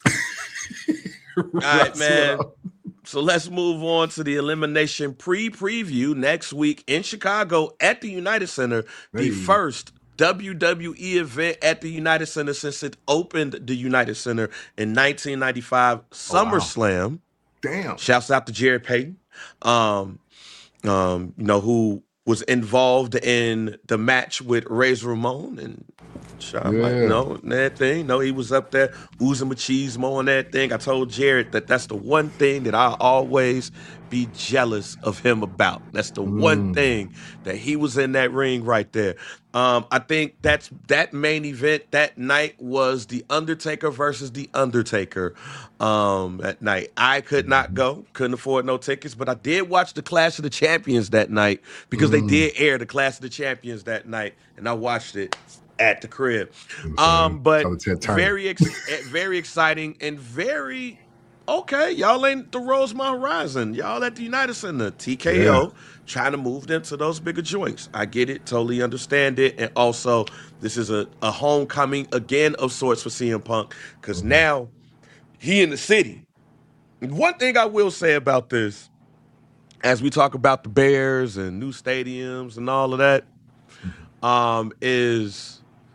All right, man. So let's move on to the elimination pre-preview next week in Chicago at the United Center. The Hey. first W W E event at the United Center since it opened the United Center in nineteen ninety-five. SummerSlam. Oh, wow. Damn. Shouts out to Jared Payton, um, um, you know, who was involved in the match with Razor Ramon and I'm Yeah. like, no, that thing. No, he was up there oozing machismo on that thing. I told Jared that that's the one thing that I always be jealous of him about. That's the Mm. one thing that he was in that ring right there. Um, I think that's that main event that night was The Undertaker versus The Undertaker um, at night. I could not go, couldn't afford no tickets, but I did watch the Clash of the Champions that night because Mm. they did air the Clash of the Champions that night, and I watched it at the crib. Okay. Um, but Shout out to Ted Turner. very, ex- very exciting and very okay. Y'all ain't the Rosemont Horizon. Y'all at the United Center. T K O Yeah. trying to move them to those bigger joints. I get it, totally understand it, and also this is a, a homecoming again of sorts for C M Punk because now he in the city. And one thing I will say about this, as we talk about the Bears and new stadiums and all of that, um, is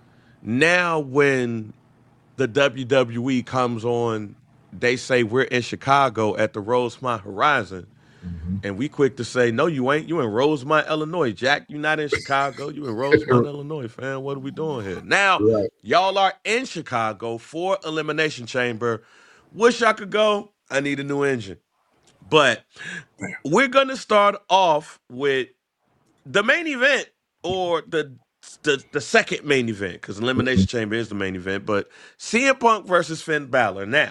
now when the W W E comes on, they say we're in Chicago at the Rosemont Horizon. Mm-hmm. And we quick to say, no, you ain't. You in Rosemont, Illinois. Jack, you not in Chicago. You in Rosemont, Illinois, fam. What are we doing here? Now, Right. y'all are in Chicago for Elimination Chamber. Wish I could go. I need a new engine. But we're going to start off with the main event or the the, the second main event because Elimination Chamber is the main event. But C M Punk versus Finn Balor. Now,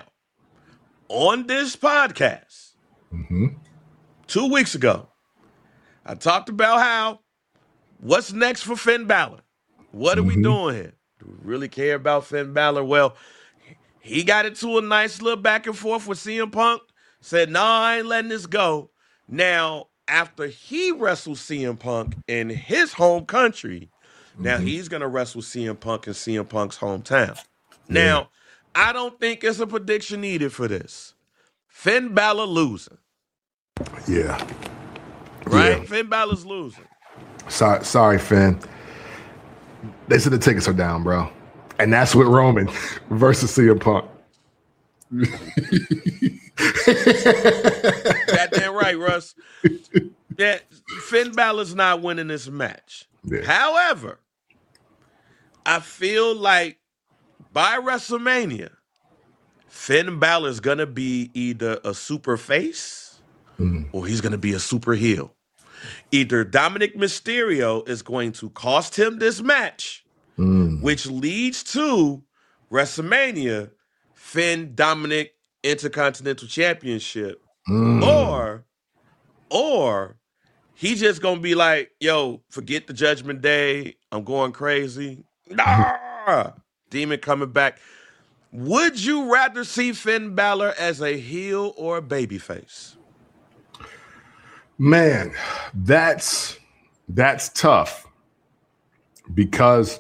on this podcast, Mm-hmm. two weeks ago, I talked about how what's next for Finn Balor? What are we Mhm. doing here? Do we really care about Finn Balor? Well, he got into a nice little back and forth with C M Punk, said, no, I ain't letting this go. Now, after he wrestled C M Punk in his home country, now Mhm. he's going to wrestle C M Punk in C M Punk's hometown. Now, I don't think it's a prediction needed for this. Finn Balor losing. Yeah. Right? Yeah. Finn Balor's losing. Sorry, sorry, Finn. They said the tickets are down, bro. And that's with Roman versus C M Punk. Goddamn right, Russ. Yeah, Finn Balor's not winning this match. Yeah. However, I feel like by WrestleMania, Finn Balor's gonna be either a super face Mm. or he's gonna be a super heel. Either Dominic Mysterio is going to cost him this match, Mm. which leads to WrestleMania, Finn Dominic Intercontinental Championship, Mm. or or he just gonna be like, yo, forget the Judgment Day. I'm going crazy. Nah! Demon coming back. Would you rather see Finn Balor as a heel or a babyface? Man, that's that's tough because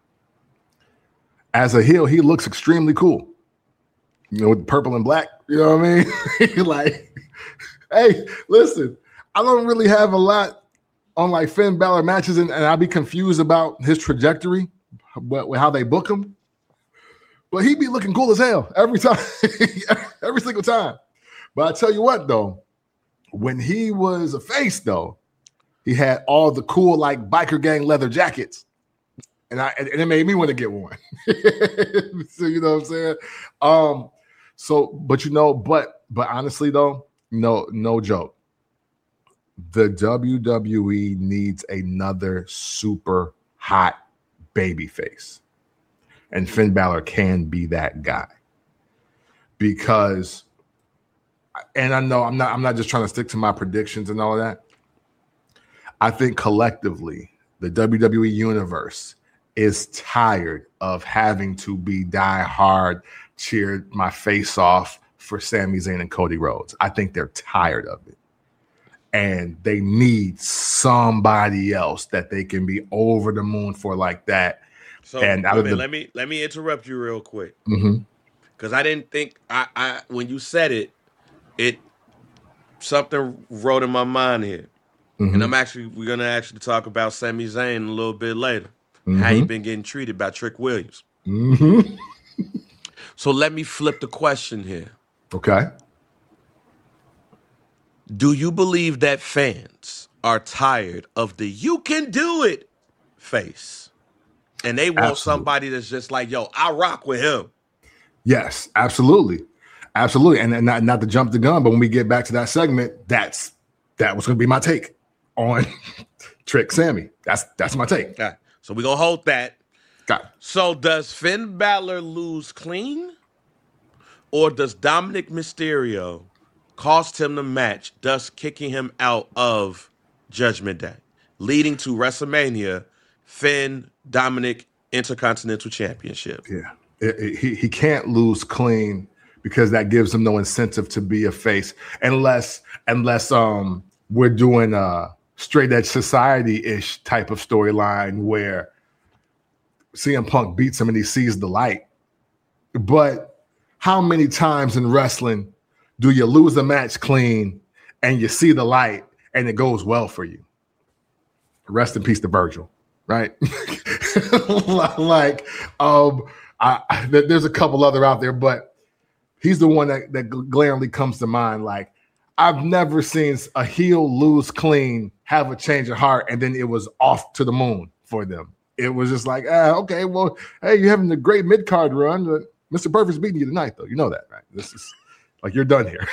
as a heel, he looks extremely cool. You know, with purple and black. You know what I mean? Like, hey, listen, I don't really have a lot on like Finn Balor matches, and, and I'll be confused about his trajectory, but with how they book him. But he be looking cool as hell every time, every single time. But I tell you what, though, when he was a face, though, he had all the cool like biker gang leather jackets, and I and it made me want to get one. So you know what I'm saying? Um, so but you know, but but honestly though, no no joke. The W W E needs another super hot baby face. And Finn Balor can be that guy. Because, and I know I'm not I'm not just trying to stick to my predictions and all of that. I think collectively, the W W E universe is tired of having to be die hard, cheer my face off for Sami Zayn and Cody Rhodes. I think they're tired of it. And they need somebody else that they can be over the moon for like that. So and out of minute, the, let me let me interrupt you real quick. Mm-hmm. Because I didn't think I, I when you said it, it something wrote in my mind here. Mm-hmm. And I'm actually we're gonna actually talk about Sami Zayn a little bit later. Mm-hmm. How he been getting treated by Trick Williams. Mm-hmm. So let me flip the question here. Okay. Do you believe that fans are tired of the "you can do it" face? And they want absolutely. somebody that's just like, yo, I rock with him. Yes, absolutely. Absolutely. And, and not, not to jump the gun, but when we get back to that segment, that's that was going to be my take on Trick Sammy. That's that's my take. Okay. So we're going to hold that. Got it. So does Finn Balor lose clean? Or does Dominic Mysterio cost him the match, thus kicking him out of Judgment Day, leading to WrestleMania, Finn, Dominic, Intercontinental Championship? Yeah. It, it, he, he can't lose clean because that gives him no incentive to be a face unless unless um we're doing a straight edge society-ish type of storyline where C M Punk beats him and he sees the light. But how many times in wrestling do you lose a match clean and you see the light and it goes well for you? Rest in peace to Virgil, right? like, um, I, I, there's a couple other out there, but he's the one that, that glaringly comes to mind. Like, I've never seen a heel lose clean, have a change of heart, and then it was off to the moon for them. It was just like, ah, okay, well, hey, you're having a great mid-card run, but Mister Perfect's beating you tonight, though. You know that, right? This is like, you're done here.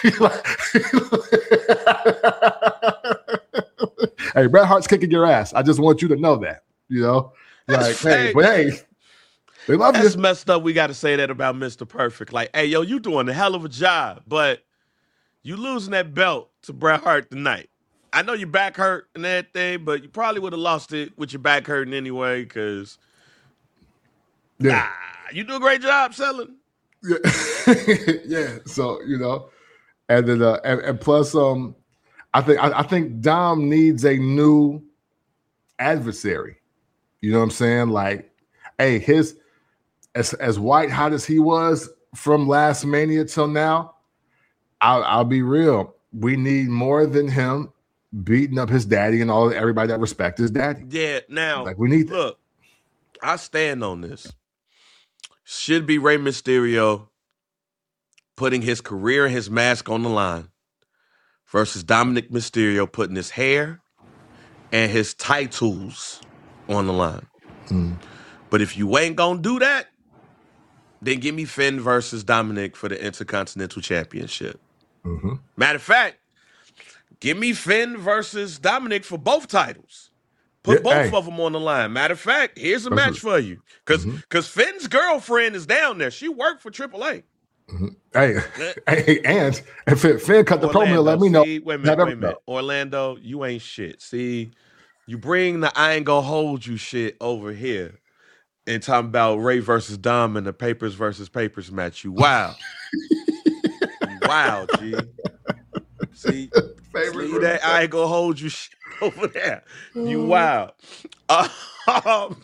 Hey, Bret Hart's kicking your ass. I just want you to know that, you know? Like, hey, but hey, they love That's you. messed up. We got to say that about Mister Perfect. Like, hey, yo, you doing a hell of a job, but you losing that belt to Bret Hart tonight. I know your back hurt and everything, but you probably would have lost it with your back hurting anyway, because yeah. nah, you do a great job selling. Yeah. Yeah. So, you know, and then uh, and, and plus, um, I think I, I think Dom needs a new adversary. You know what I'm saying? Like, hey, his as as white hot as he was from last Mania till now, I'll, I'll be real. We need more than him beating up his daddy and all everybody that respects his daddy. Yeah. Now, like we need. Look, that. I stand on this. Should be Rey Mysterio putting his career and his mask on the line versus Dominic Mysterio putting his hair and his titles on the line. Mm. But if you ain't gonna do that, then give me Finn versus Dominic for the Intercontinental Championship. Mm-hmm. Matter of fact, give me Finn versus Dominic for both titles. Put yeah, both hey. of them on the line. Matter of fact, here's a match for you. Because because mm-hmm. Finn's girlfriend is down there. She worked for Triple A. Mm-hmm. Hey, hey, and if Finn cut the promo, let me know. See, wait a minute, wait a minute. Orlando, you ain't shit. See, you bring the I ain't gonna hold you shit over here and talking about Ray versus Dom and the Papers versus Papers match. You wild. You wild, G. See, see that I ain't gonna hold you shit over there. You wild. Um,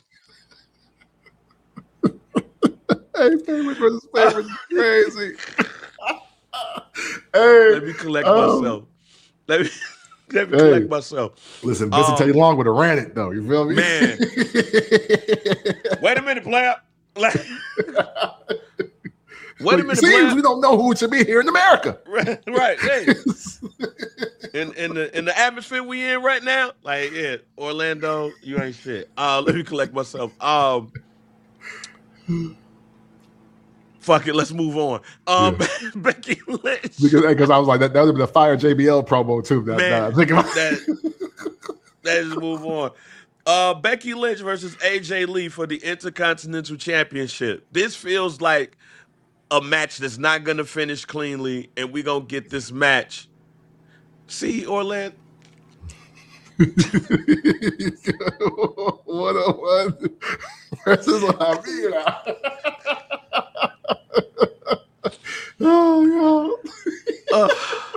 Hey, favorite versus favorite is crazy. Hey, let me collect um, myself. Let me let me hey, collect myself. Listen, Vincent um, Teddy Long would have ran it though. You feel me? Man. Wait a minute, player. Wait a minute, player. We don't know who it should be here in America. Right, right. Hey. in in the in the atmosphere we in right now, like yeah, Orlando, you ain't shit. Uh, let me collect myself. Um. Fuck it, let's move on. Um, yeah. Becky Lynch. Because because I was like, that, that would have been a fire J B L promo too. That, Man, that, think about that, let's move on. Uh, Becky Lynch versus A J Lee for the Intercontinental Championship. This feels like a match that's not going to finish cleanly, and we're going to get this match. See, Orlando? What a one. versus La Migra. Oh, yeah. Uh,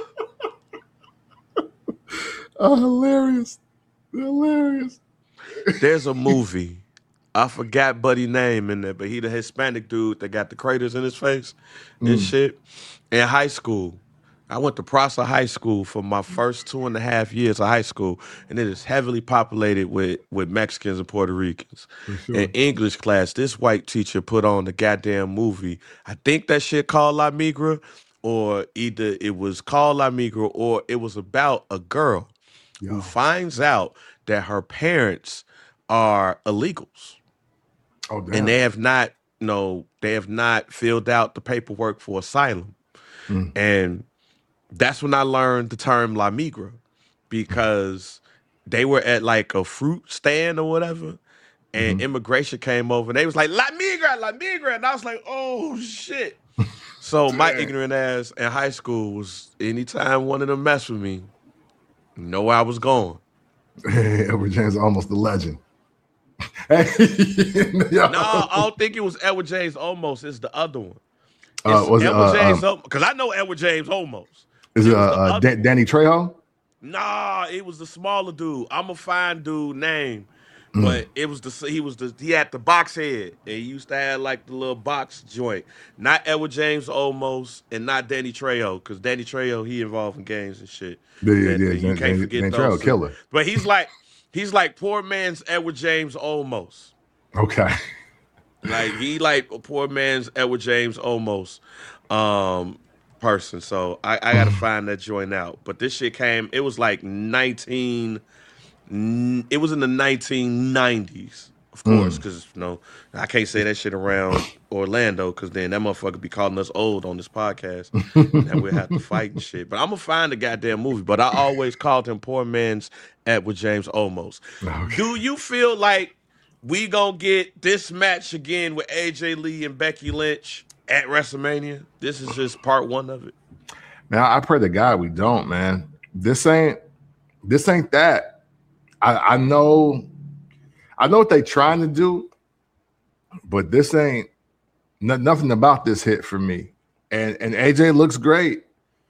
Oh, hilarious. Hilarious. there's a movie. I forgot Buddy name in there, but he the Hispanic dude that got the craters in his face and Mm. shit. In high school, I went to Prosser High School for my first two and a half years of high school, and it is heavily populated with, with Mexicans and Puerto Ricans. For sure. In English class, this white teacher put on the goddamn movie. I think that shit called La Migra, or either it was called La Migra, or it was about a girl who Yo. finds out that her parents are illegals. Oh, damn. And they have not, you know, they have not filled out the paperwork for asylum. Mm. And that's when I learned the term La Migra, because they were at like a fruit stand or whatever, and Mhm. immigration came over and they was like, La Migra, La Migra. And I was like, oh shit. So my Dang. ignorant ass in high school was, anytime one of them mess with me, you know where I was going. Hey, Edward James, almost a legend. Hey, yo. No, I don't think it was Edward James Olmos. It's the other one. Uh, It's was it, Edward uh, James um, because I know Edward James Olmos. Is It it was uh, the uh, other Dan- Danny Trejo? Nah, it was the smaller dude. I'm a fine dude name, Mm. but it was the he was the he had the box head, and he used to have like the little box joint. Not Edward James Olmos, and not Danny Trejo, because Danny Trejo he involved in games and shit. Yeah, yeah, And- yeah. and you Dan- can't Dan- forget Dan those Trejo, two. killer. But he's like he's like poor man's Edward James Olmos. Okay. Like he like a poor man's Edward James Olmos um person. So I, I gotta find that joint out. But this shit came, it was like nineteen n- it was in the nineteen nineties, of course, because you know, I can't say that shit around Orlando, because then that motherfucker be calling us old on this podcast. And we'll have to fight and shit. But I'm gonna find the goddamn movie. But I always called him poor man's Edward James Olmos. Okay. Do you feel like we gonna get this match again with A J Lee and Becky Lynch at WrestleMania? This is just part one of it. Man, I pray to God we don't, man. This ain't this ain't that. I, I know I know what they trying to do, but this ain't no, nothing about this hit for me. And and A J looks great.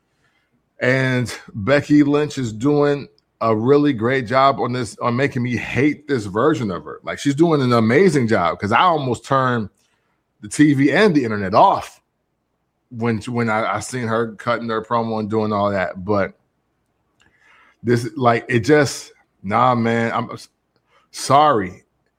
And Becky Lynch is doing a really great job on this, on making me hate this version of her. Like, she's doing an amazing job, because I almost turned the T V and the internet off when when I, I seen her cutting her promo and doing all that. But this, like, it just, nah, man, I'm sorry.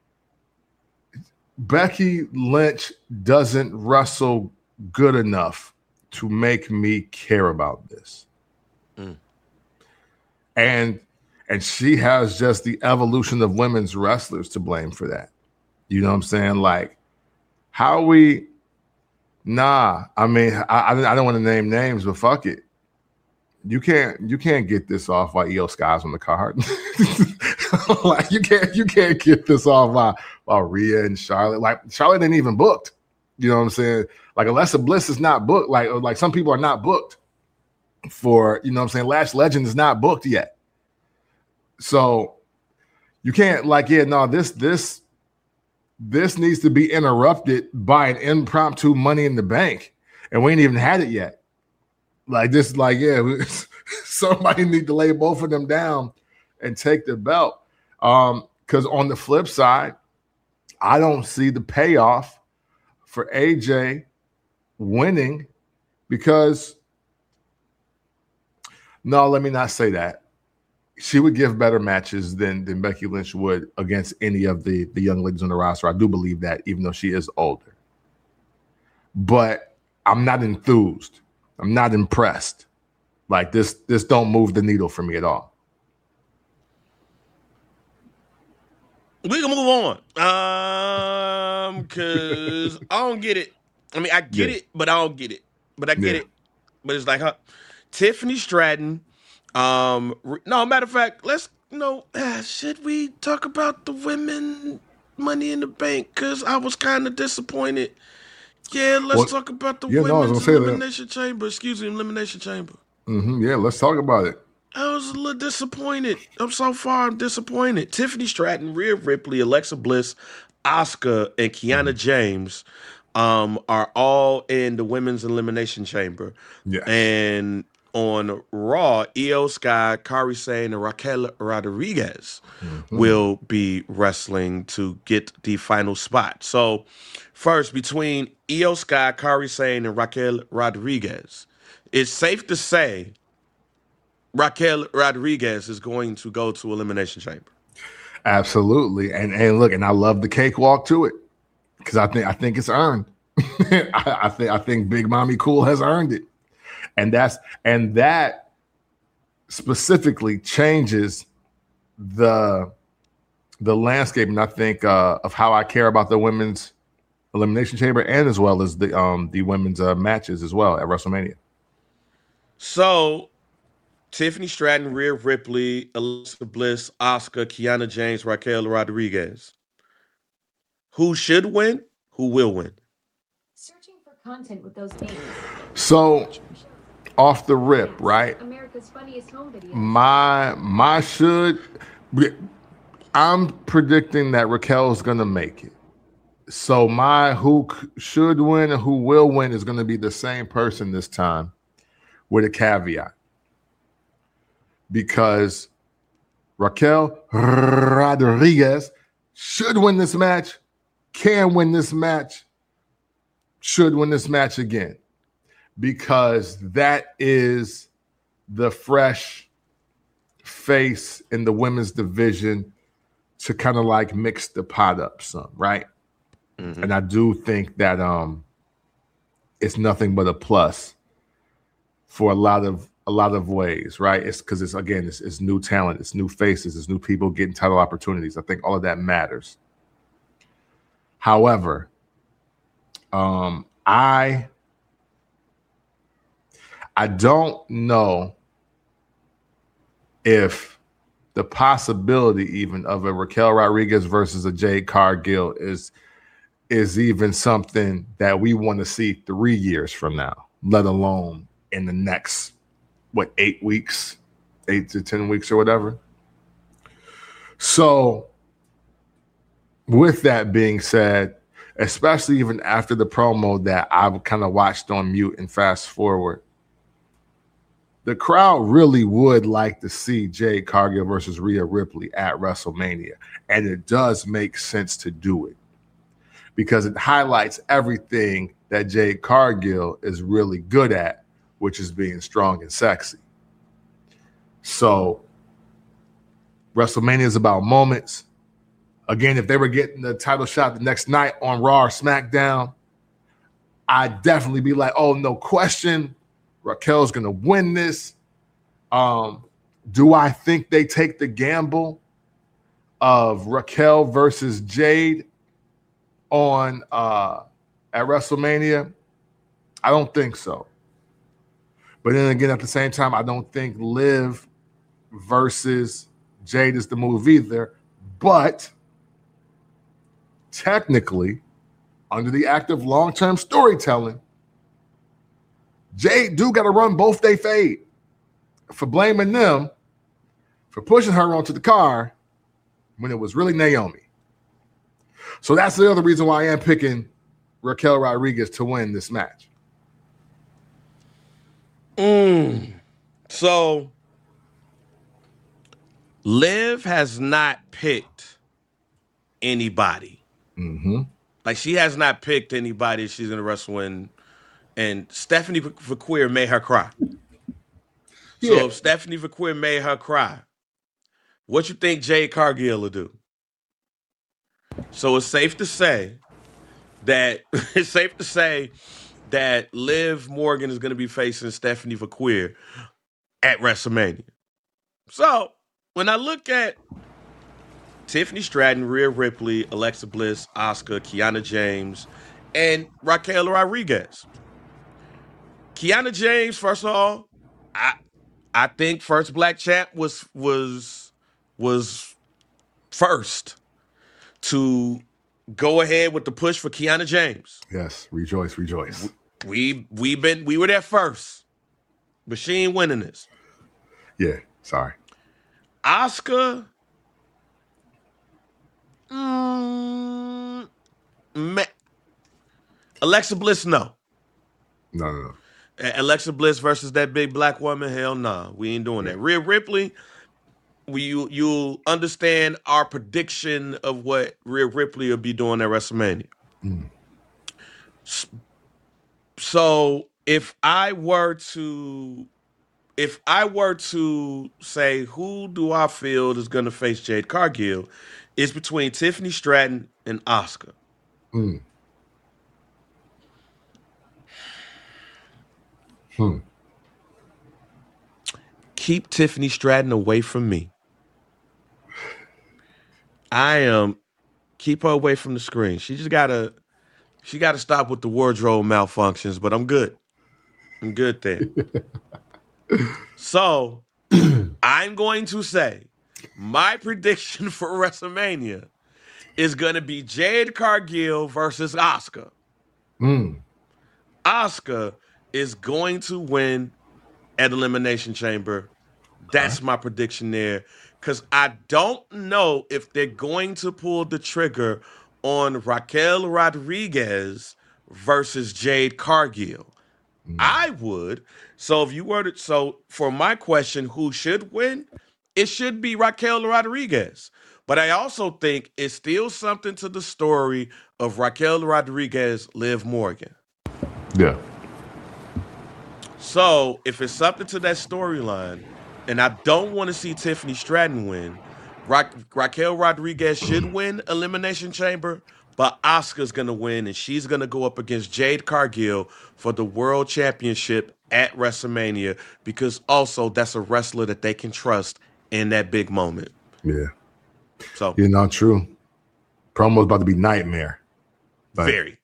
Becky Lynch doesn't wrestle good enough to make me care about this. Mm. And and she has just the evolution of women's wrestlers to blame for that. You know what I'm saying? Like, how we, nah, I mean, I, I don't want to name names, but fuck it. You can't you can't get this off while Io Sky's on the card. Like, you can't you can't get this off while, while Rhea and Charlotte. Like, Charlotte ain't even booked. You know what I'm saying? Like, Alexa Bliss is not booked. Like, like some people are not booked for, you know what I'm saying? Lash Legend is not booked yet. So you can't, like, yeah, no, this this this needs to be interrupted by an impromptu Money in the Bank, and we ain't even had it yet. Like, this, like, yeah, somebody need to lay both of them down and take the belt. Um, because on the flip side, I don't see the payoff for A J winning, because no, let me not say that. She would give better matches than, than Becky Lynch would against any of the, the young ladies on the roster. I do believe that, even though she is older. But I'm not enthused. I'm not impressed. Like, this, this don't move the needle for me at all. We can move on. Um, cause I don't get it. I mean, I get Yeah. it, but I don't get it. But I get Yeah. it. But it's like, huh? Tiffany Stratton. Um, re- no, matter of fact, let's you know. Uh, should we talk about the women Money in the Bank? Cause I was kind of disappointed. Yeah, let's Well, talk about the yeah, no, I was women's gonna say that. elimination chamber. Excuse me, elimination chamber. Mm-hmm, yeah, let's talk about it. I was a little disappointed. I'm so far I'm disappointed. Tiffany Stratton, Rhea Ripley, Alexa Bliss, Asuka and Kiana mm-hmm. James um, are all in the women's elimination chamber. Yes. And on Raw, Io Sky, Kairi Sane, and Raquel Rodriguez mm-hmm. will be wrestling to get the final spot. So first, between Io Sky, Kairi Sane, and Raquel Rodriguez, it's safe to say Raquel Rodriguez is going to go to Elimination Chamber. Absolutely. And and look, and I love the cakewalk to it because I think I think it's earned. I, I think I think Big Mommy Cool has earned it. And that's and that specifically changes the the landscape, and I think uh, of how I care about the women's elimination chamber, and as well as the um the women's uh, matches as well at WrestleMania. So, Tiffany Stratton, Rhea Ripley, Alexa Bliss, Asuka, Kiana James, Raquel Rodriguez. Who should win? Who will win? Searching for content with those names. So, off the rip, right? America's Funniest Home Videos. My my should. I'm predicting that Raquel's gonna make it. So my who should win and who will win is going to be the same person this time, with a caveat. Because Raquel Rodriguez should win this match, can win this match, should win this match again. Because that is the fresh face in the women's division to kind of like mix the pot up some, right? Mm-hmm. And I do think that um, it's nothing but a plus for a lot of a lot of ways, right? It's because it's again, it's, it's new talent, it's new faces, it's new people getting title opportunities. I think all of that matters. However, um, I I don't know if the possibility even of a Raquel Rodriguez versus a Jade Cargill is is even something that we want to see three years from now, let alone in the next, what, eight weeks, eight to ten weeks or whatever. So with that being said, especially even after the promo that I've kind of watched on mute and fast forward, the crowd really would like to see Jade Cargill versus Rhea Ripley at WrestleMania. And it does make sense to do it, because it highlights everything that Jade Cargill is really good at, which is being strong and sexy. So WrestleMania is about moments. Again, if they were getting the title shot the next night on Raw or SmackDown, I'd definitely be like, oh, no question, Raquel's going to win this. Um, do I think they take the gamble of Raquel versus Jade on uh, at WrestleMania? I don't think so. But then again, at the same time, I don't think Liv versus Jade is the move either. But technically, under the act of long-term storytelling, Jade do got to run both they fade for blaming them for pushing her onto the car when it was really Naomi. So that's the other reason why I am picking Raquel Rodriguez to win this match. Mm. So Liv has not picked anybody. Mm-hmm. Like, she has not picked anybody she's going to wrestle in. And Stephanie Vaquer made her cry. Yeah. So if Stephanie Vaquer made her cry, what you think Jade Cargill will do? So it's safe to say that it's safe to say that Liv Morgan is going to be facing Stephanie Vaquer at WrestleMania. So when I look at Tiffany Stratton, Rhea Ripley, Alexa Bliss, Asuka, Kiana James, and Raquel Rodriguez. Kiana James, first of all, I I think first black champ was was was first to go ahead with the push for Kiana James. Yes, rejoice, rejoice. We we been we were there first, but she ain't winning this. Yeah, sorry. Asuka, mm, Alexa Bliss, no. No, no, no. Alexa Bliss versus that big black woman, hell no. Nah. We ain't doing yeah. that. Rhea Ripley, we, you, you'll understand our prediction of what Rhea Ripley will be doing at WrestleMania. Mm. So if I were to, if I were to say who do I feel is going to face Jade Cargill, it's between Tiffany Stratton and Asuka. Mm. Hmm. Keep Tiffany Stratton away from me. I am um, keep her away from the screen. She just gotta, she gotta stop with the wardrobe malfunctions. But I'm good. I'm good there. So I'm going to say my prediction for WrestleMania is gonna be Jade Cargill versus Asuka. Mm. Asuka is going to win at Elimination Chamber. That's my prediction there. Because I don't know if they're going to pull the trigger on Raquel Rodriguez versus Jade Cargill. Mm. I would. So if you were to, so for my question, who should win? It should be Raquel Rodriguez. But I also think it's still something to the story of Raquel Rodriguez, Liv Morgan. Yeah. So if it's something to that storyline, and I don't want to see Tiffany Stratton win, Ra- Raquel Rodriguez should win Elimination Chamber, but Asuka's going to win, and she's going to go up against Jade Cargill for the World Championship at WrestleMania, because also that's a wrestler that they can trust in that big moment. Yeah. So you're not true. Promo's about to be nightmare. Like, very.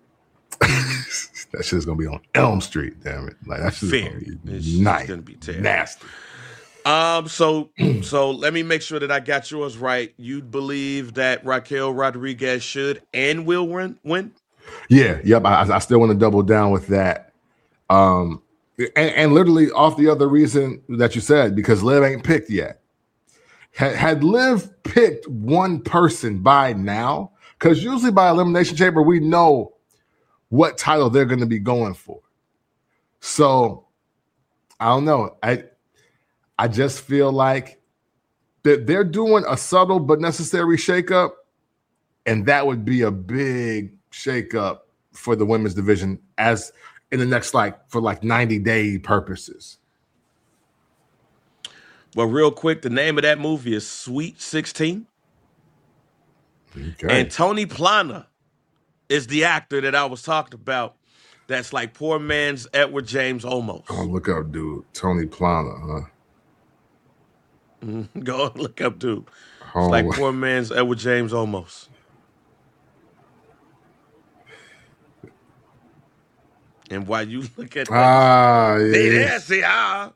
That shit's gonna be on Elm Street, damn it! Like that shit's very. gonna be it's nice, gonna be terrible. Nasty. Um. So, so let me make sure that I got yours right. You believe that Raquel Rodriguez should and will win? Win? Yeah. Yep. I, I still want to double down with that. Um. And, and literally off the other reason that you said, because Liv ain't picked yet. Had, had Liv picked one person by now, because usually by Elimination Chamber we know what title they're going to be going for. So I don't know. I I just feel like that they're doing a subtle but necessary shakeup, and that would be a big shakeup for the women's division as in the next like for like ninety day purposes. Well, real quick, the name of that movie is Sweet sixteen. Okay. And Tony Plana is the actor that I was talking about. That's like poor man's Edward James Olmos. Oh, look up, dude. Tony Plana, huh? Mm-hmm. Go and look up, dude. Oh. It's like poor man's Edward James Olmos. And while you look at that, ah, yeah. They there, see ah.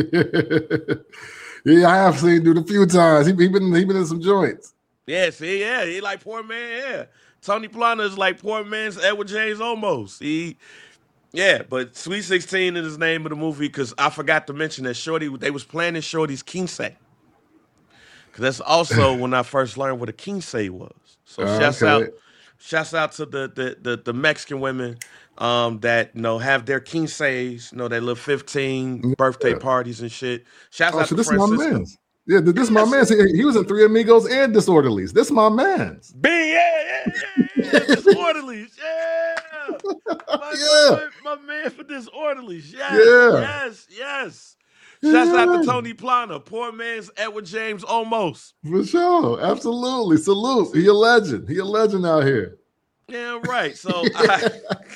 Yeah, I have seen dude a few times. He, he been he been in some joints. Yeah, see, yeah, he like poor man, yeah. Tony Plana is like poor man's Edward James Olmos. He, yeah, but Sweet sixteen is the name of the movie because I forgot to mention that Shorty, they was planning Shorty's quince. Because that's also when I first learned what a quince was. So uh, shouts okay. out, shouts out to the the the, the Mexican women um, that you know have their quinces, you know, their little fifteen birthday yeah. parties and shit. Shouts oh, out so to this Francisco. Is my man's. Yeah, this is my man. He, he was in Three Amigos and Disorderlies. This is my man's. B, yeah, yeah, yeah, yeah. Disorderlies, yeah. My, yeah. My, my man for Disorderlies, yes, yeah. yes, yes. Shouts yeah. out to Tony Plana, poor man's Edward James Olmos. For sure, absolutely. Salute. He a legend. He a legend out here. Yeah, right. So I,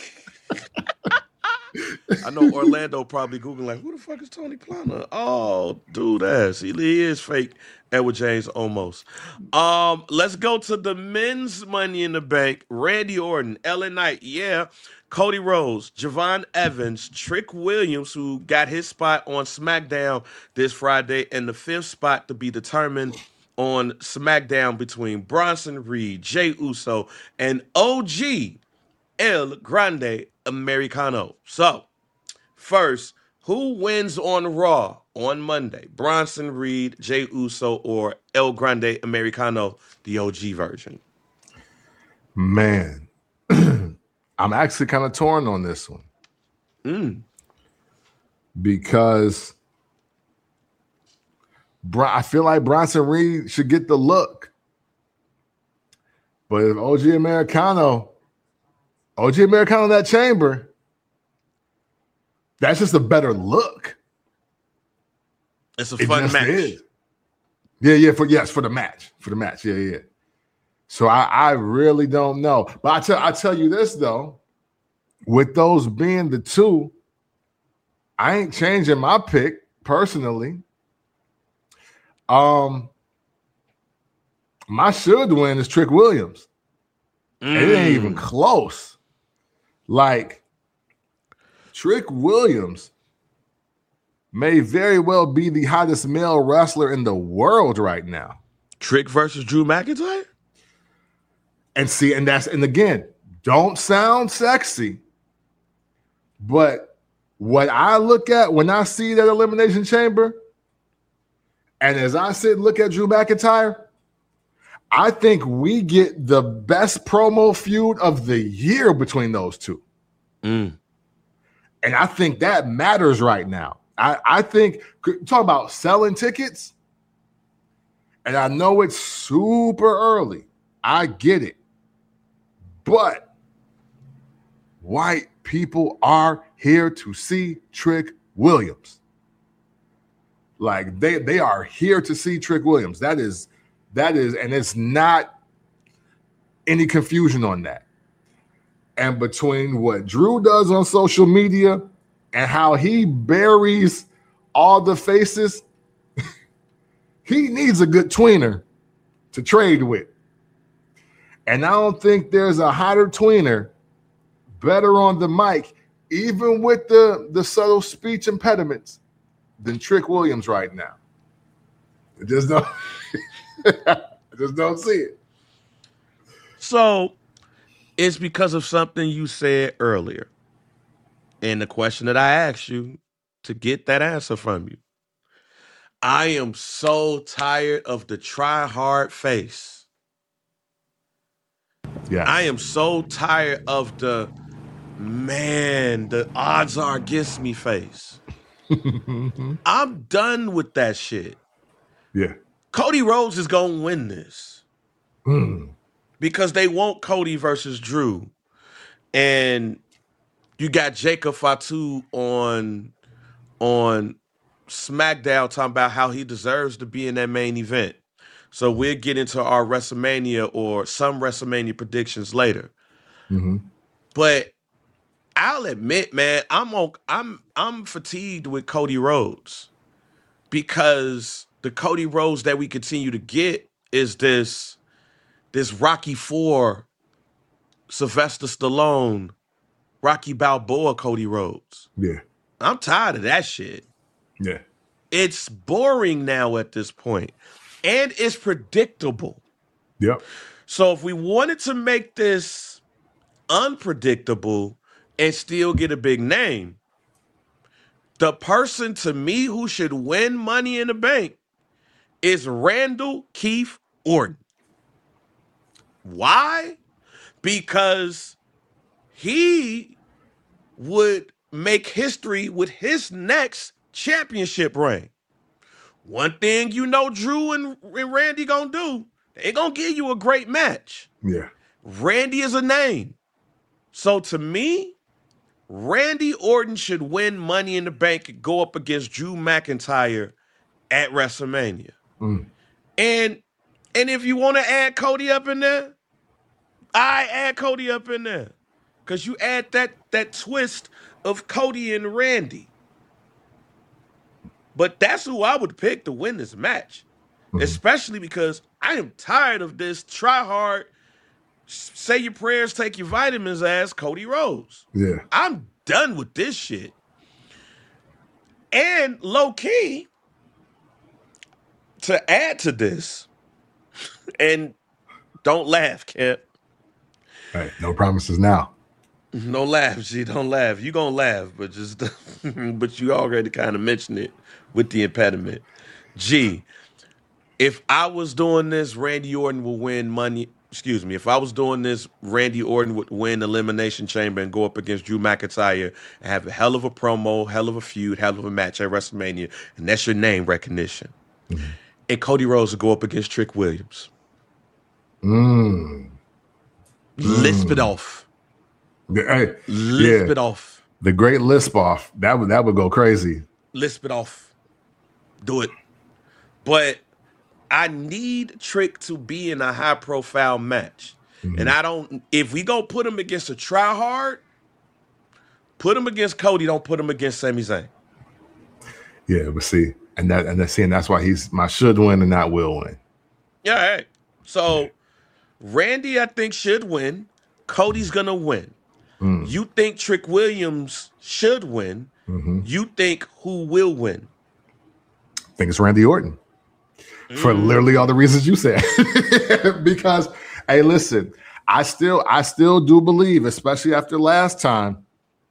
I know Orlando probably Googling like, who the fuck is Tony Plana? Oh, dude, ass. He, he is fake Edward James Olmos. Um, let's go to the men's Money in the Bank. Randy Orton, L A Knight, yeah. Cody Rhodes, Javon Evans, Trick Williams, who got his spot on SmackDown this Friday, and the fifth spot to be determined on SmackDown between Bronson Reed, Jey Uso, and O G El Grande Americano. So, first, who wins on Raw on Monday? Bronson Reed, Jey Uso, or El Grande Americano, the O G version? Man, I'm actually kind of torn on this one. Mm. Because I feel like Bronson Reed should get the look. But if O G Americano, O G Americano in that chamber, that's just a better look. It's a It fun just match. is. Yeah, yeah, for yes, for the match. For the match. Yeah, yeah. So I, I really don't know. But I tell I tell you this though, with those being the two, I ain't changing my pick personally. Um, my should win is Trick Williams. Mm. It ain't even close. Like, Trick Williams may very well be the hottest male wrestler in the world right now. Trick versus Drew McIntyre? And see, and that's, and again, don't sound sexy, but what I look at when I see that Elimination Chamber, and as I sit and look at Drew McIntyre, I think we get the best promo feud of the year between those two. Mm. And I think that matters right now. I, I think, talk about selling tickets, and I know it's super early. I get it. But white people are here to see Trick Williams. Like, they, they are here to see Trick Williams. That is, that is, and it's not any confusion on that. And between what Drew does on social media and how he buries all the faces, he needs a good tweener to trade with. And I don't think there's a hotter tweener, better on the mic, even with the, the subtle speech impediments, than Trick Williams right now. I just don't, I just don't see it. So it's because of something you said earlier. And the question that I asked you to get that answer from you. I am so tired of the try hard face. Yeah. I am so tired of the, man, the odds are against me face. I'm done with that shit. Yeah. Cody Rhodes is going to win this. Mm. Because they want Cody versus Drew. And you got Jacob Fatu on, on SmackDown talking about how he deserves to be in that main event. So we'll get into our WrestleMania or some WrestleMania predictions later. Mm-hmm. But I'll admit, man, I'm on, I'm I'm fatigued with Cody Rhodes because the Cody Rhodes that we continue to get is this this Rocky Four, Sylvester Stallone, Rocky Balboa, Cody Rhodes. Yeah. I'm tired of that shit. Yeah. It's boring now at this point, and it's predictable. Yep. So if we wanted to make this unpredictable and still get a big name, the person to me who should win Money in the Bank is Randall Keith Orton. Why? Because he would make history with his next championship reign. One thing you know Drew and, and Randy gonna do, they gonna give you a great match. Yeah. Randy is a name. So to me, Randy Orton should win Money in the Bank and go up against Drew McIntyre at WrestleMania. Mm. And and if you want to add Cody up in there, I add Cody up in there. Because you add that that twist of Cody and Randy. But that's who I would pick to win this match. Mm-hmm. Especially because I am tired of this try hard, say your prayers, take your vitamins ass Cody Rhodes. Yeah. I'm done with this shit. And low key, to add to this, and don't laugh, Kent. Hey, no promises now. No laugh, G. Don't laugh. You gonna laugh, but just but you already kind of mentioned it with the impediment. G, If I was doing this, Randy Orton will win money. Excuse me. If I was doing this, Randy Orton would win Elimination Chamber and go up against Drew McIntyre and have a hell of a promo, hell of a feud, hell of a match at WrestleMania, and that's your name recognition. Mm-hmm. And Cody Rhodes would go up against Trick Williams. Mm. Lisp mm. it off. Hey, Lisp yeah. it off. The great lisp off. That would that would go crazy. Lisp it off. Do it. But I need Trick to be in a high profile match. Mm-hmm. And I don't, if we go put him against a try hard, put him against Cody, don't put him against Sami Zayn. Yeah, but see, and that and that's and that's why he's my should win and not will win. Yeah, hey. So yeah. Randy, I think, should win. Cody's gonna win. Mm. You think Trick Williams should win. Mm-hmm. You think who will win? I think it's Randy Orton. Mm. For literally all the reasons you said. Because, hey, listen, I still I still do believe, especially after last time,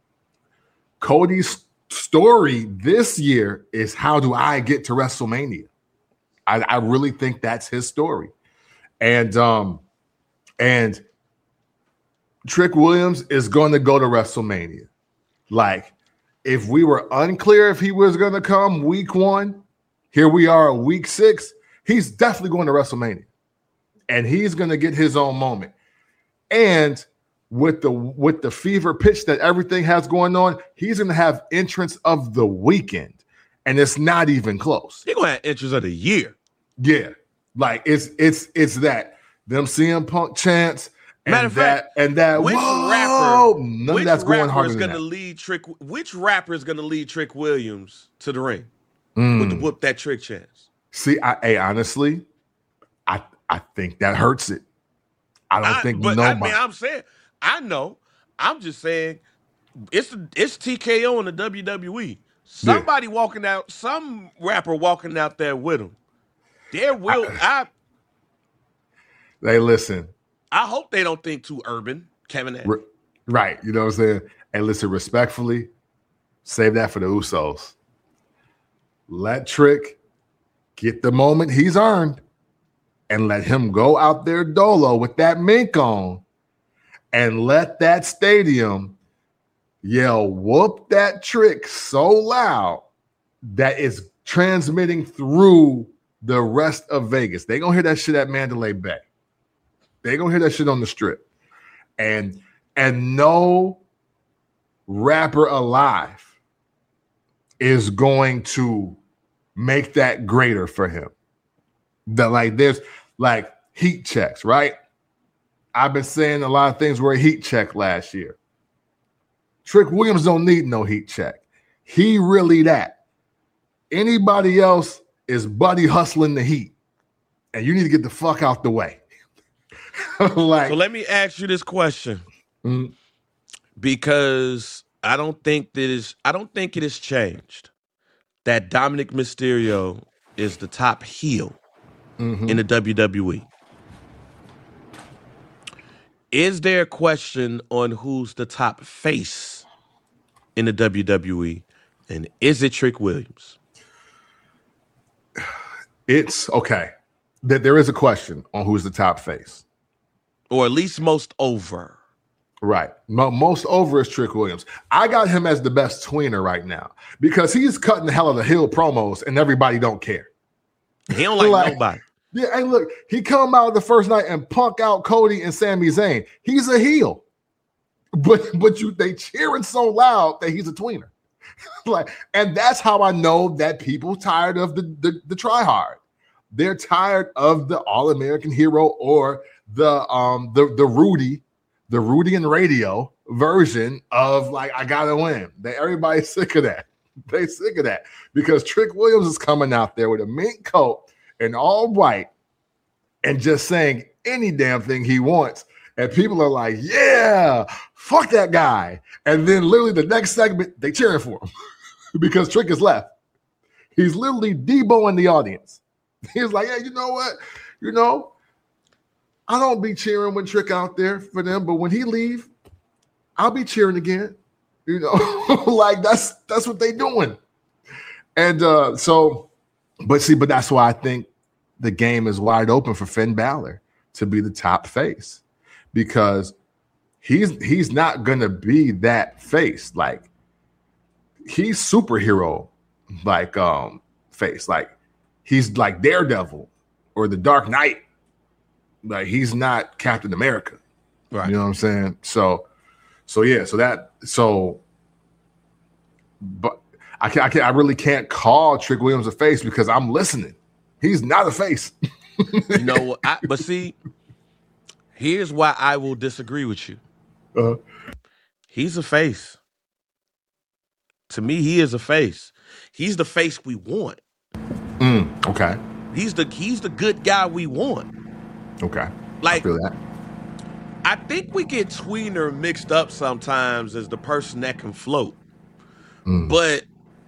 Cody's story this year is how do I get to WrestleMania? I, I really think that's his story. And um, and Trick Williams is going to go to WrestleMania. Like, if we were unclear if he was going to come week one, here we are week six, he's definitely going to WrestleMania. And he's going to get his own moment. And with the with the fever pitch that everything has going on, he's going to have entrance of the weekend. And it's not even close. He's going to have entrance of the year. Yeah. Like, it's it's it's that. Them C M Punk chants. And Matter of that, fact, and that, which whoa, rapper, none which of that's going rapper harder is than going to that. lead Trick? Which rapper is going to lead Trick Williams to the ring mm. with the whoop that Trick chants? See, I, hey, honestly, I I think that hurts it. I don't I, think but nobody. I mean, I'm saying, I know. I'm just saying, it's it's T K O in the W W E. Somebody yeah. walking out, some rapper walking out there with him. There will I. I Hey, listen. I hope they don't think too urban, Kevin Nash. Re- right. You know what I'm saying? And listen, respectfully, save that for the Usos. Let Trick get the moment he's earned and let him go out there dolo with that mink on and let that stadium yell, whoop that Trick so loud that it's transmitting through the rest of Vegas. They gonna hear that shit at Mandalay Bay. They gonna hear that shit on the strip, and and no rapper alive is going to make that greater for him. That like there's like heat checks, right? I've been saying a lot of things were a heat check last year. Trick Williams don't need no heat check. He really that. Anybody else is buddy hustling the heat, and you need to get the fuck out the way. Like, so let me ask you this question, mm-hmm. because I don't think that is I don't think it has changed that Dominic Mysterio is the top heel mm-hmm. in the W W E. Is there a question on who's the top face in the W W E, and is it Trick Williams? It's okay. That there is a question on who's the top face. Or at least most over. Right. Mo- most over is Trick Williams. I got him as the best tweener right now because he's cutting the hell of the hill promos and everybody don't care. He don't like, like nobody. Yeah, and look, he come out the first night and punk out Cody and Sami Zayn. He's a heel. But but you they cheering so loud that he's a tweener. Like, and that's how I know that people tired of the, the, the try hard. They're tired of the all-American hero or the um the the Rudy, the Rudy and radio version of like I gotta win. They everybody's sick of that. They sick of that because Trick Williams is coming out there with a mink coat and all white and just saying any damn thing he wants. And people are like, yeah, fuck that guy. And then literally the next segment, they cheering for him because Trick is left. He's literally Debo in the audience. He's like, hey, you know what? You know, I don't be cheering when Trick out there for them, but when he leave, I'll be cheering again. You know, like that's that's what they doing. And uh, so, but see, but that's why I think the game is wide open for Finn Balor to be the top face, because he's he's not gonna be that face. Like, he's superhero like um face. Like, he's like Daredevil or the Dark Knight. Like, he's not Captain America. Right. You know what I'm saying? So so yeah, so that so but I can I can I really can't call Trick Williams a face because I'm listening. He's not a face. You know what? I, but see, here's why I will disagree with you. Uh, He's a face. To me, he is a face. He's the face we want. mm, okay. He's the he's the good guy we want. Okay. Like, I feel that. I think we get Tweener mixed up sometimes as the person that can float. Mm. But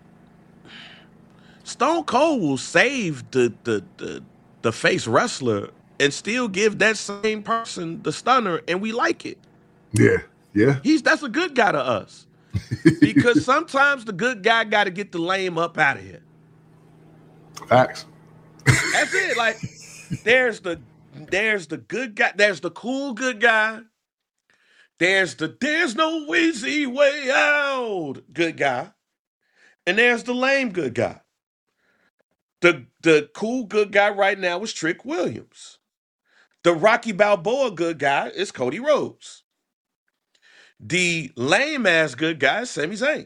Stone Cold will save the, the the the face wrestler and still give that same person the stunner, and we like it. Yeah. Yeah. He's that's a good guy to us. Because sometimes the good guy got to get the lame up out of here. Facts. That's it. Like, there's the there's the good guy, there's the cool good guy. There's the there's no easy way out good guy. And there's the lame good guy. The the cool good guy right now is Trick Williams. The Rocky Balboa good guy is Cody Rhodes. The lame ass good guy is Sami Zayn.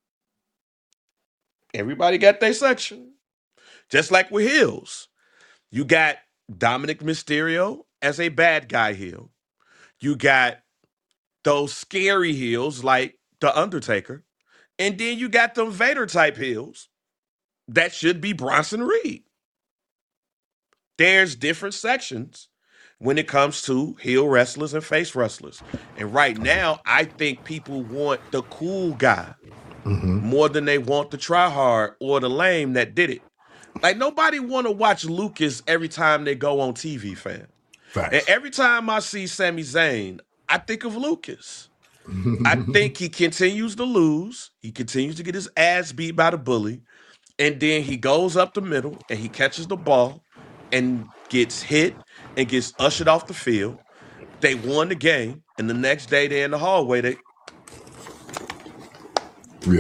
Everybody got their section. Just like with heels. You got Dominic Mysterio as a bad guy heel. You got those scary heels like The Undertaker. And then you got them Vader type heels that should be Bronson Reed. There's different sections when it comes to heel wrestlers and face wrestlers. And right now, I think people want the cool guy Mm-hmm. more than they want the try hard or the lame that did it. Like, nobody want to watch Lucas every time they go on T V, fam. Facts. And every time I see Sami Zayn, I think of Lucas. I think he continues to lose. He continues to get his ass beat by the bully. And then he goes up the middle and he catches the ball and gets hit and gets ushered off the field. They won the game. And the next day they're in the hallway. They Yeah.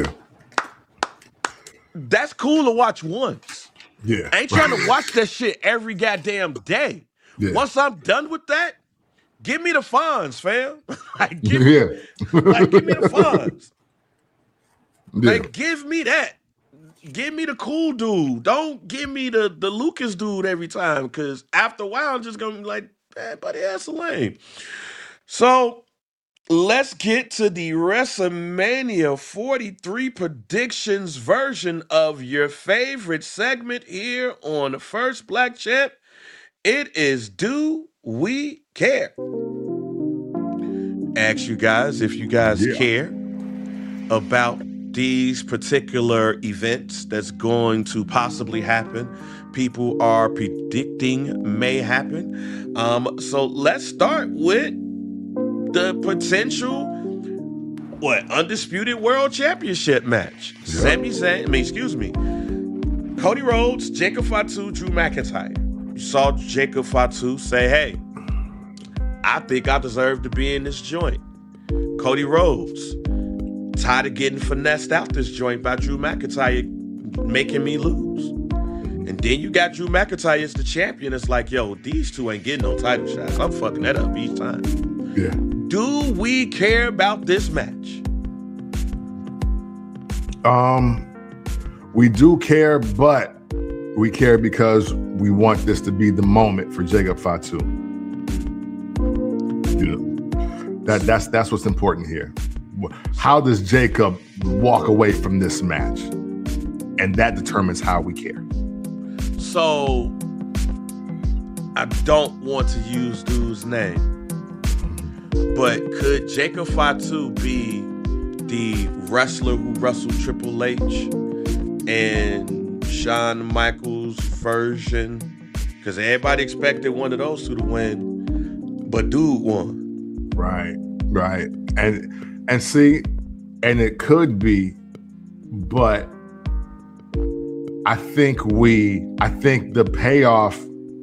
That's cool to watch once. Yeah. I ain't trying to watch that shit every goddamn day. Yeah. Once I'm done with that, give me the Fonz, fam. like, give, Yeah. like, give me the Fonz. Yeah. Like, give me that. Give me the cool dude. Don't give me the, the Lucas dude every time, because after a while, I'm just going to be like, man, buddy, that's lame. So, let's get to the WrestleMania forty-three predictions version of your favorite segment here on the First Black Champ. It is Do We Care? Ask you guys if you guys Yeah. care about these particular events that's going to possibly happen. People are predicting may happen. Um, so let's start with the potential, what, undisputed world championship match. Yep. Sami Zayn, I mean, excuse me, Cody Rhodes, Jacob Fatu, Drew McIntyre. You saw Jacob Fatu say, hey, I think I deserve to be in this joint. Cody Rhodes, tired of getting finessed out this joint by Drew McIntyre making me lose. And then you got Drew McIntyre as the champion. It's like, yo, these two ain't getting no title shots. I'm fucking that up each time. Yeah. Do we care about this match? Um, we do care, but we care because we want this to be the moment for Jacob Fatu. You know, that that's that's what's important here. How does Jacob walk away from this match? And that determines how we care. So, I don't want to use dude's name, but could Jacob Fatu be the wrestler who wrestled Triple H and Shawn Michaels' version? Because everybody expected one of those two to win, but dude won. Right, right. And and see, and it could be, but I think we, I think the payoff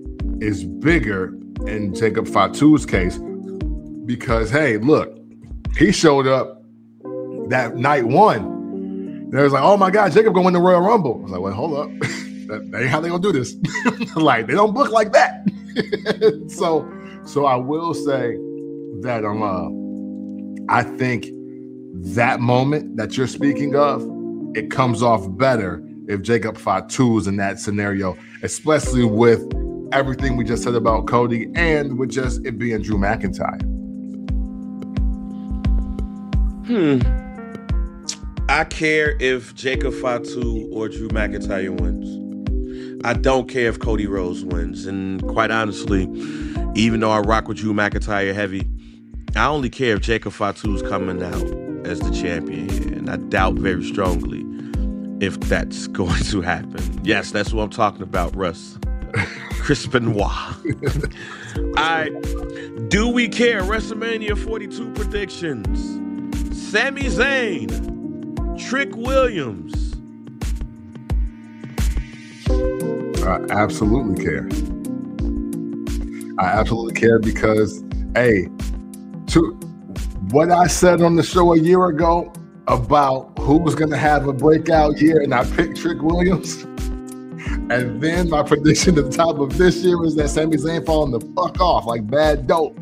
is bigger in Jacob Fatu's case because, hey, look, he showed up that night one. They was like, oh my God, Jacob gonna win the Royal Rumble. I was like, well, hold up. that, that ain't how they gonna do this. Like, they don't book like that. so so I will say that um uh, I think that moment that you're speaking of, it comes off better if Jacob Fatu is in that scenario, especially with everything we just said about Cody and with just it being Drew McIntyre. Hmm. I care if Jacob Fatu or Drew McIntyre wins. I don't care if Cody Rhodes wins. And quite honestly, even though I rock with Drew McIntyre heavy, I only care if Jacob Fatu's coming out as the champion here. And I doubt very strongly if that's going to happen. Yes, that's what I'm talking about, Russ. Chris Benoit. All right. Do we care? WrestleMania forty-two predictions. Sami Zayn. Trick Williams. I absolutely care. I absolutely care because, hey, to what I said on the show a year ago about who was going to have a breakout year, and I picked Trick Williams. And then my prediction at the top of this year was that Sami Zayn falling the fuck off like bad dope.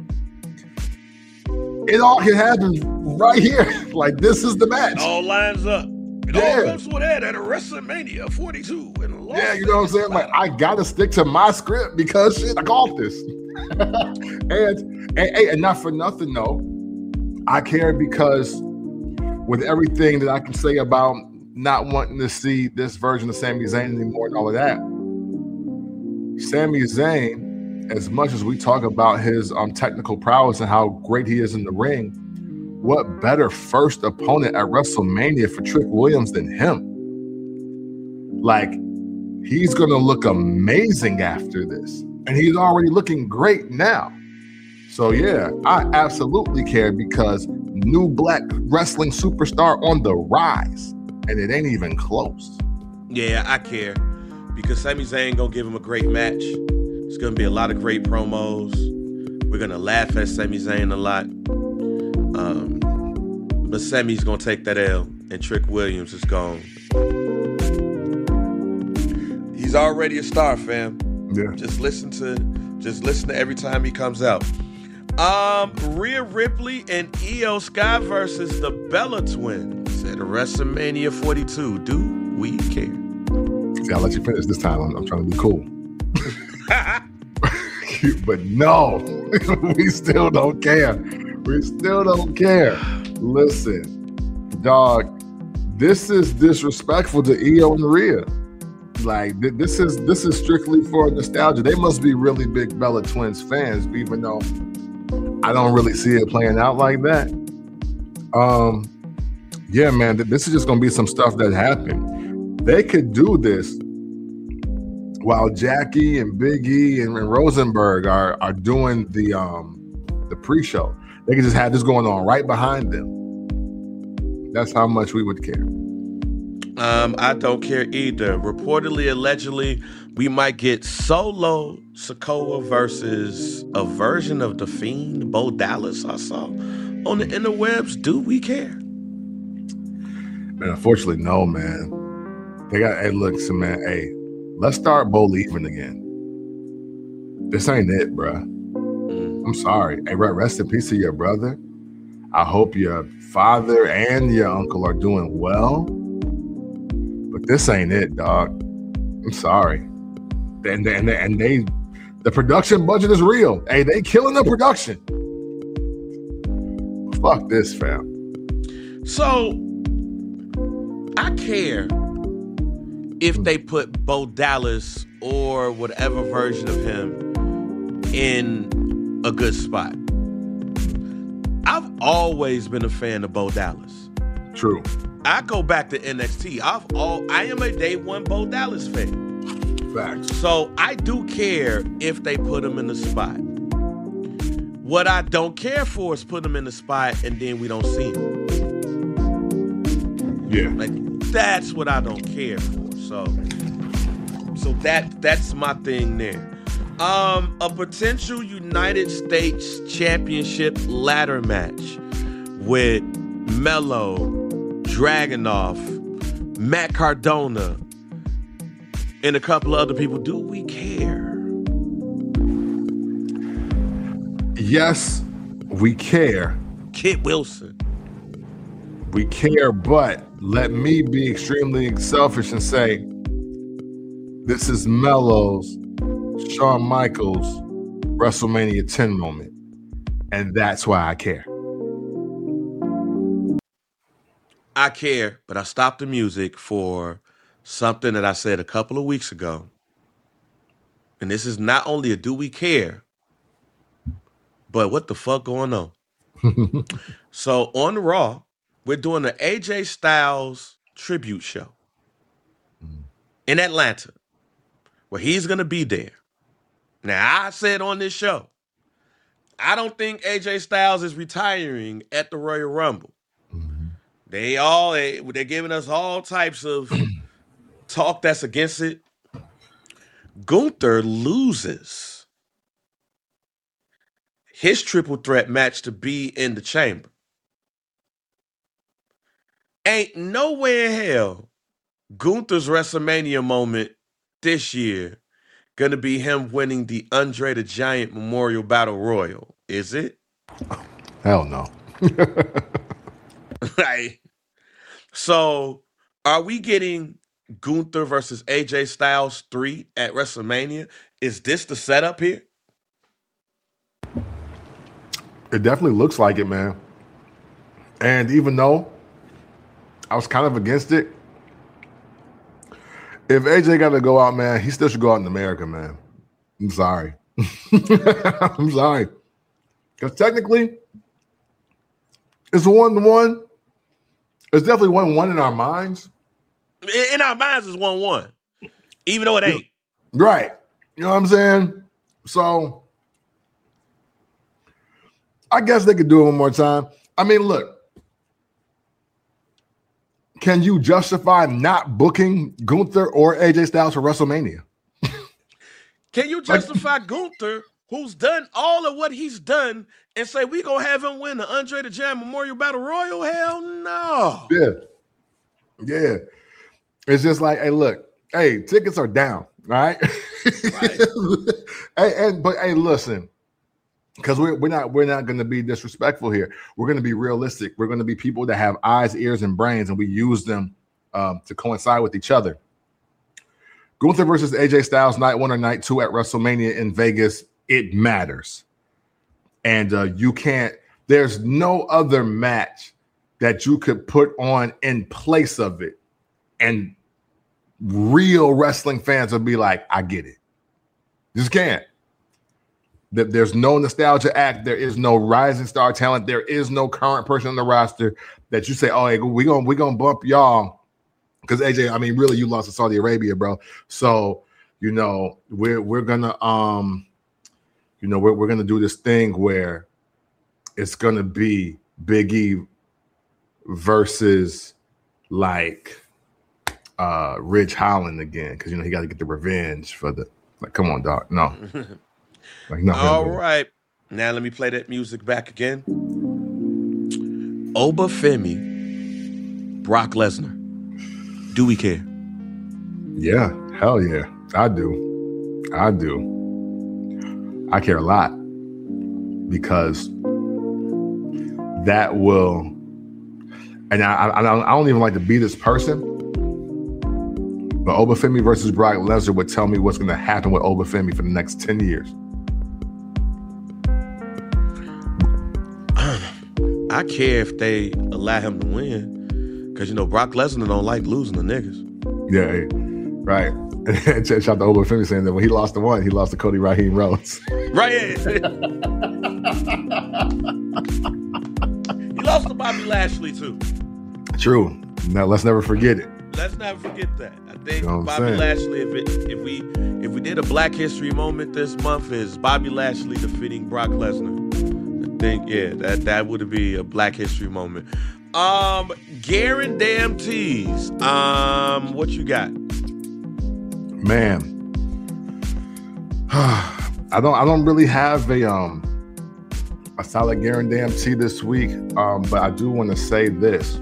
It all can happen right here. Like, this is the match. It all lines up. It Yeah. all comes to an end at a WrestleMania forty-two. In Las Yeah, you know what I'm saying? Like, I gotta stick to my script because shit, I called this. and, and and not for nothing though, I care because with everything that I can say about not wanting to see this version of Sami Zayn anymore and all of that, Sami Zayn, as much as we talk about his um technical prowess and how great he is in the ring, what better first opponent at WrestleMania for Trick Williams than him? Like, he's going to look amazing after this. And he's already looking great now. So, yeah, I absolutely care because new black wrestling superstar on the rise. And it ain't even close. Yeah, I care because Sami Zayn going to give him a great match. It's going to be a lot of great promos. We're going to laugh at Sami Zayn a lot. Um, but Sami's going to take that L and Trick Williams is gone. He's already a star, fam. Yeah. Just listen to just listen to every time he comes out. Um, Rhea Ripley and Io Sky versus the Bella Twins at WrestleMania forty-two. Do we care? See, I'll let you finish this time. I'm, I'm trying to be cool. But no, we still don't care. We still don't care. Listen, dog, this is disrespectful to Io and Rhea. Like, th- this is this is strictly for nostalgia. They must be really big Bella Twins fans, even though I don't really see it playing out like that. Um, yeah, man, th- this is just gonna be some stuff that happened. They could do this while Jackie and Big E and, and Rosenberg are are doing the um the pre-show. They could just have this going on right behind them. That's how much we would care. Um, I don't care either. Reportedly, allegedly, we might get Solo Sikoa versus a version of The Fiend, Bo Dallas, I saw on the interwebs. Do we care? Man, unfortunately, no, man. They got, hey, look, so man, hey, let's start Bo leaving again. This ain't it, bruh. Mm. I'm sorry. Hey, rest in peace to your brother. I hope your father and your uncle are doing well. But this ain't it, dog. I'm sorry. And, and, and they, the production budget is real. Hey, they killing the production. Fuck this, fam. So, I care if they put Bo Dallas or whatever version of him in a good spot. I've always been a fan of Bo Dallas. True. I go back to N X T. I've all I am a day one Bo Dallas fan. Facts. So I do care if they put him in the spot. What I don't care for is put him in the spot and then we don't see him. Yeah. Like, that's what I don't care for. So, so that that's my thing there. Um, a potential United States Championship ladder match with Melo, Dragunov, Matt Cardona, and a couple of other people. Do we care? Yes, we care. Kit Wilson. We care, but let me be extremely selfish and say this is Melo's Shawn Michaels WrestleMania ten moment, and that's why I care. I care, but I stopped the music for something that I said a couple of weeks ago. And this is not only a do we care, but what the fuck going on? So on Raw, we're doing the A J Styles tribute show in Atlanta, where he's going to be there. Now, I said on this show, I don't think A J Styles is retiring at the Royal Rumble. Mm-hmm. They all, they, they're giving us all types of talk that's against it. Gunther loses his triple threat match to be in the chamber. Ain't no way in hell Gunther's WrestleMania moment this year gonna be him winning the Andre the Giant Memorial Battle Royal, is it? Hell no. Right. So are we getting Gunther versus A J Styles three at WrestleMania? Is this the setup here? It definitely looks like it, man. And even though I was kind of against it, if A J got to go out, man, he still should go out in America, man. I'm sorry. I'm sorry. Because technically, it's a one-to-one. It's definitely one-one in our minds. In our minds, it's one-one. Even though it ain't. Right. You know what I'm saying? So, I guess they could do it one more time. I mean, look. Can you justify not booking Gunther or A J Styles for WrestleMania? Can you justify Gunther, who's done all of what he's done, and say we gonna have him win the Andre the Giant Memorial Battle Royal? Hell no. Yeah. Yeah. It's just like, hey, look, hey, tickets are down, all right? Right. hey, and, but hey, listen, because we're we're not we're not gonna be disrespectful here. We're gonna be realistic. We're gonna be people that have eyes, ears, and brains, and we use them um, to coincide with each other. Gunther versus A J Styles, night one or night two at WrestleMania in Vegas, it matters. And uh, you can't, there's no other match that you could put on in place of it. And real wrestling fans will be like, I get it. You just can't. There's no nostalgia act. There is no rising star talent. There is no current person on the roster that you say, oh, hey, we're going we gonna bump y'all. Because A J, I mean, really, you lost to Saudi Arabia, bro. So, you know, we're we're gonna um, you know, we're we're gonna do this thing where it's gonna be Big E versus like uh Ridge Holland again, because you know he got to get the revenge for the like. Come on, dog. No. Like, no. All right. Now let me play that music back again. Obafemi, Brock Lesnar. Do we care? Yeah, hell yeah. I do. I do. I care a lot because that will, and I, I, I don't even like to be this person, but Obafemi versus Brock Lesnar would tell me what's going to happen with Obafemi for the next ten years. I care if they allow him to win. Because, you know, Brock Lesnar don't like losing to niggas. Yeah, right. And shout out to Obafemi saying that when he lost the one, he lost to Cody Raheem Rhodes. Right. He lost to Bobby Lashley, too. True. Now, let's never forget it. Let's never forget that. I think You know what I'm Bobby saying? Lashley, if it, if we if we did a Black History moment this month, is Bobby Lashley defeating Brock Lesnar. I think, yeah, that, that would be a Black History moment. Um, Garen Damn Tees. Um, what you got? Man. I don't I don't really have a um a solid guarantee this week, um, but I do want to say this.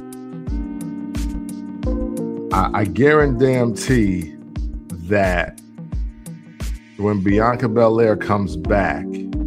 I, I guarantee that when Bianca Belair comes back,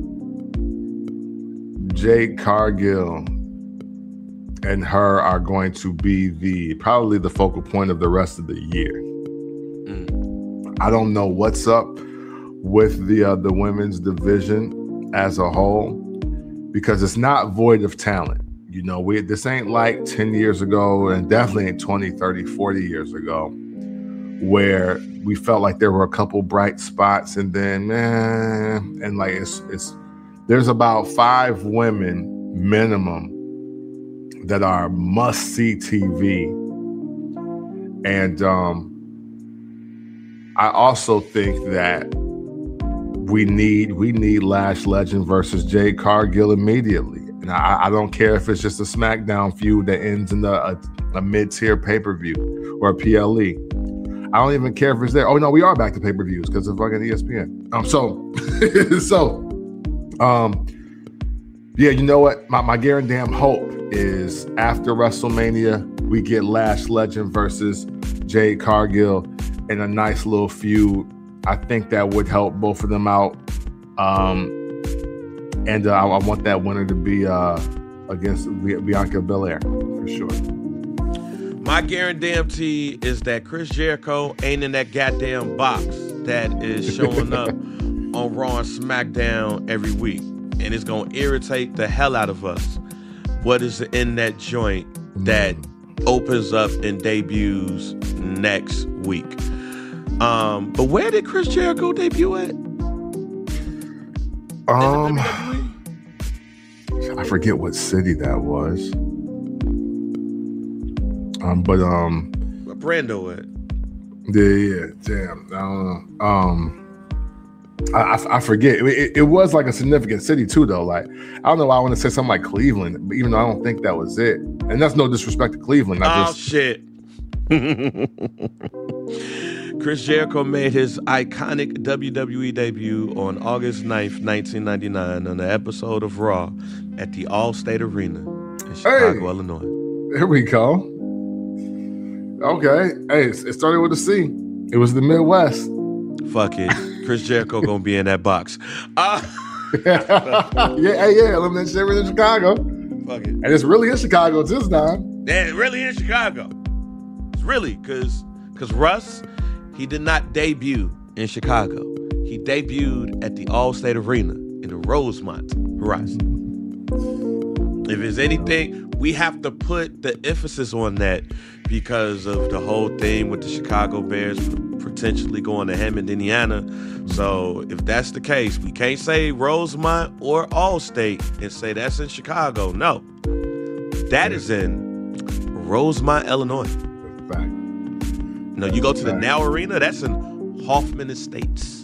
Jade Cargill and her are going to be the probably the focal point of the rest of the year. Mm. I don't know what's up with the uh, the women's division as a whole, because it's not void of talent. You know, we this ain't like ten years ago, and definitely ain't twenty, thirty, forty years ago, where we felt like there were a couple bright spots, and then eh, and like it's it's there's about five women minimum that are must-see T V. And um, I also think that we need we need Lash Legend versus Jade Cargill immediately. And I, I don't care if it's just a SmackDown feud that ends in a, a, a mid-tier pay-per-view or a P L E. I don't even care if it's there. Oh, no, we are back to pay-per-views because of fucking E S P N. Um, so, so, um, yeah, you know what? My, my guaranteed hope is after WrestleMania, we get Lash Legend versus Jade Cargill in a nice little feud. I think that would help both of them out. Um, and uh, I, I want that winner to be uh, against Bianca Belair for sure. My guarantee is that Chris Jericho ain't in that goddamn box that is showing up on Raw and SmackDown every week. And it's going to irritate the hell out of us. What is in that joint that opens up and debuts next week? Um, but where did Chris Jericho debut at? Um, I forget what city that was. Um, but um, where Brando at? Yeah, yeah, damn. I don't know. Um. I, I, I forget. It, it was like a significant city too, though. Like, I don't know why I want to say something like Cleveland, but even though I don't think that was it. And that's no disrespect to Cleveland. I oh, just... shit. Chris Jericho made his iconic W W E debut on August ninth, nineteen ninety-nine on the episode of Raw at the Allstate Arena in Chicago, hey, Illinois. Here we go. Okay. Hey, it started with a C. It was the Midwest. Fuck it. Chris Jericho gonna be in that box. Uh, yeah, hey, yeah, eliminate shit in Chicago. Fuck it. And it's really in Chicago this time. Yeah, it's really in Chicago. It's really, because because Russ, he did not debut in Chicago. He debuted at the Allstate Arena in the Rosemont Horizon. If it's anything, we have to put the emphasis on that because of the whole thing with the Chicago Bears potentially going to Hammond, Indiana. So if that's the case, we can't say Rosemont or Allstate and say that's in Chicago. No, that is in Rosemont, Illinois. Fact. No, you go to the Now Arena, that's in Hoffman Estates.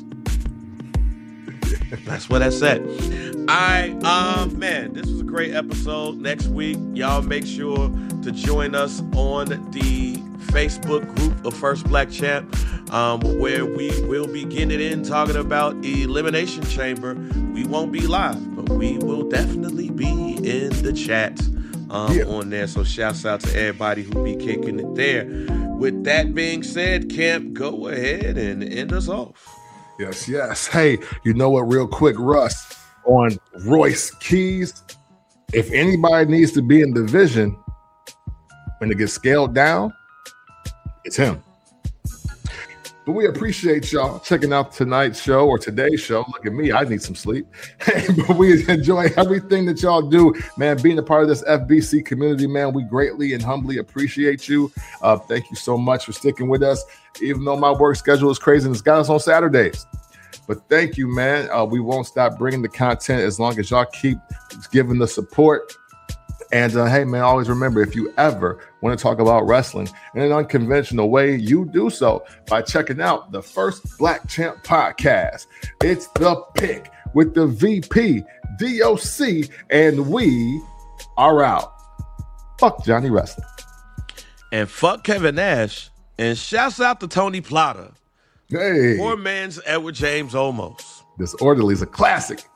That's where that's at. All right, um, man, this was a great episode. Next week, y'all make sure to join us on the Facebook group of First Black Champ, um, where we will be getting it in, talking about Elimination Chamber. We won't be live, but we will definitely be in the chat um, yeah. on there. So shouts out to everybody who be kicking it there. With that being said, Camp, go ahead and end us off. Yes, yes. Hey, you know what? Real quick, Russ, on Royce Keys, if anybody needs to be in division when it gets scaled down, it's him. But we appreciate y'all checking out tonight's show or today's show. Look at me, I need some sleep. But we enjoy everything that y'all do, man. Being a part of this F B C community, man, we greatly and humbly appreciate you. Uh, thank you so much for sticking with us, even though my work schedule is crazy and it's got us on Saturdays. But thank you, man. Uh, we won't stop bringing the content as long as y'all keep giving the support. And uh, hey, man, always remember, if you ever want to talk about wrestling in an unconventional way, you do so by checking out the First Black Champ podcast. It's the pick with the V P, D O C, and we are out. Fuck Johnny Wrestling. And fuck Kevin Nash. And shouts out to Tony Plata. Hey. Poor man's Edward James Olmos. Disorderly is a classic.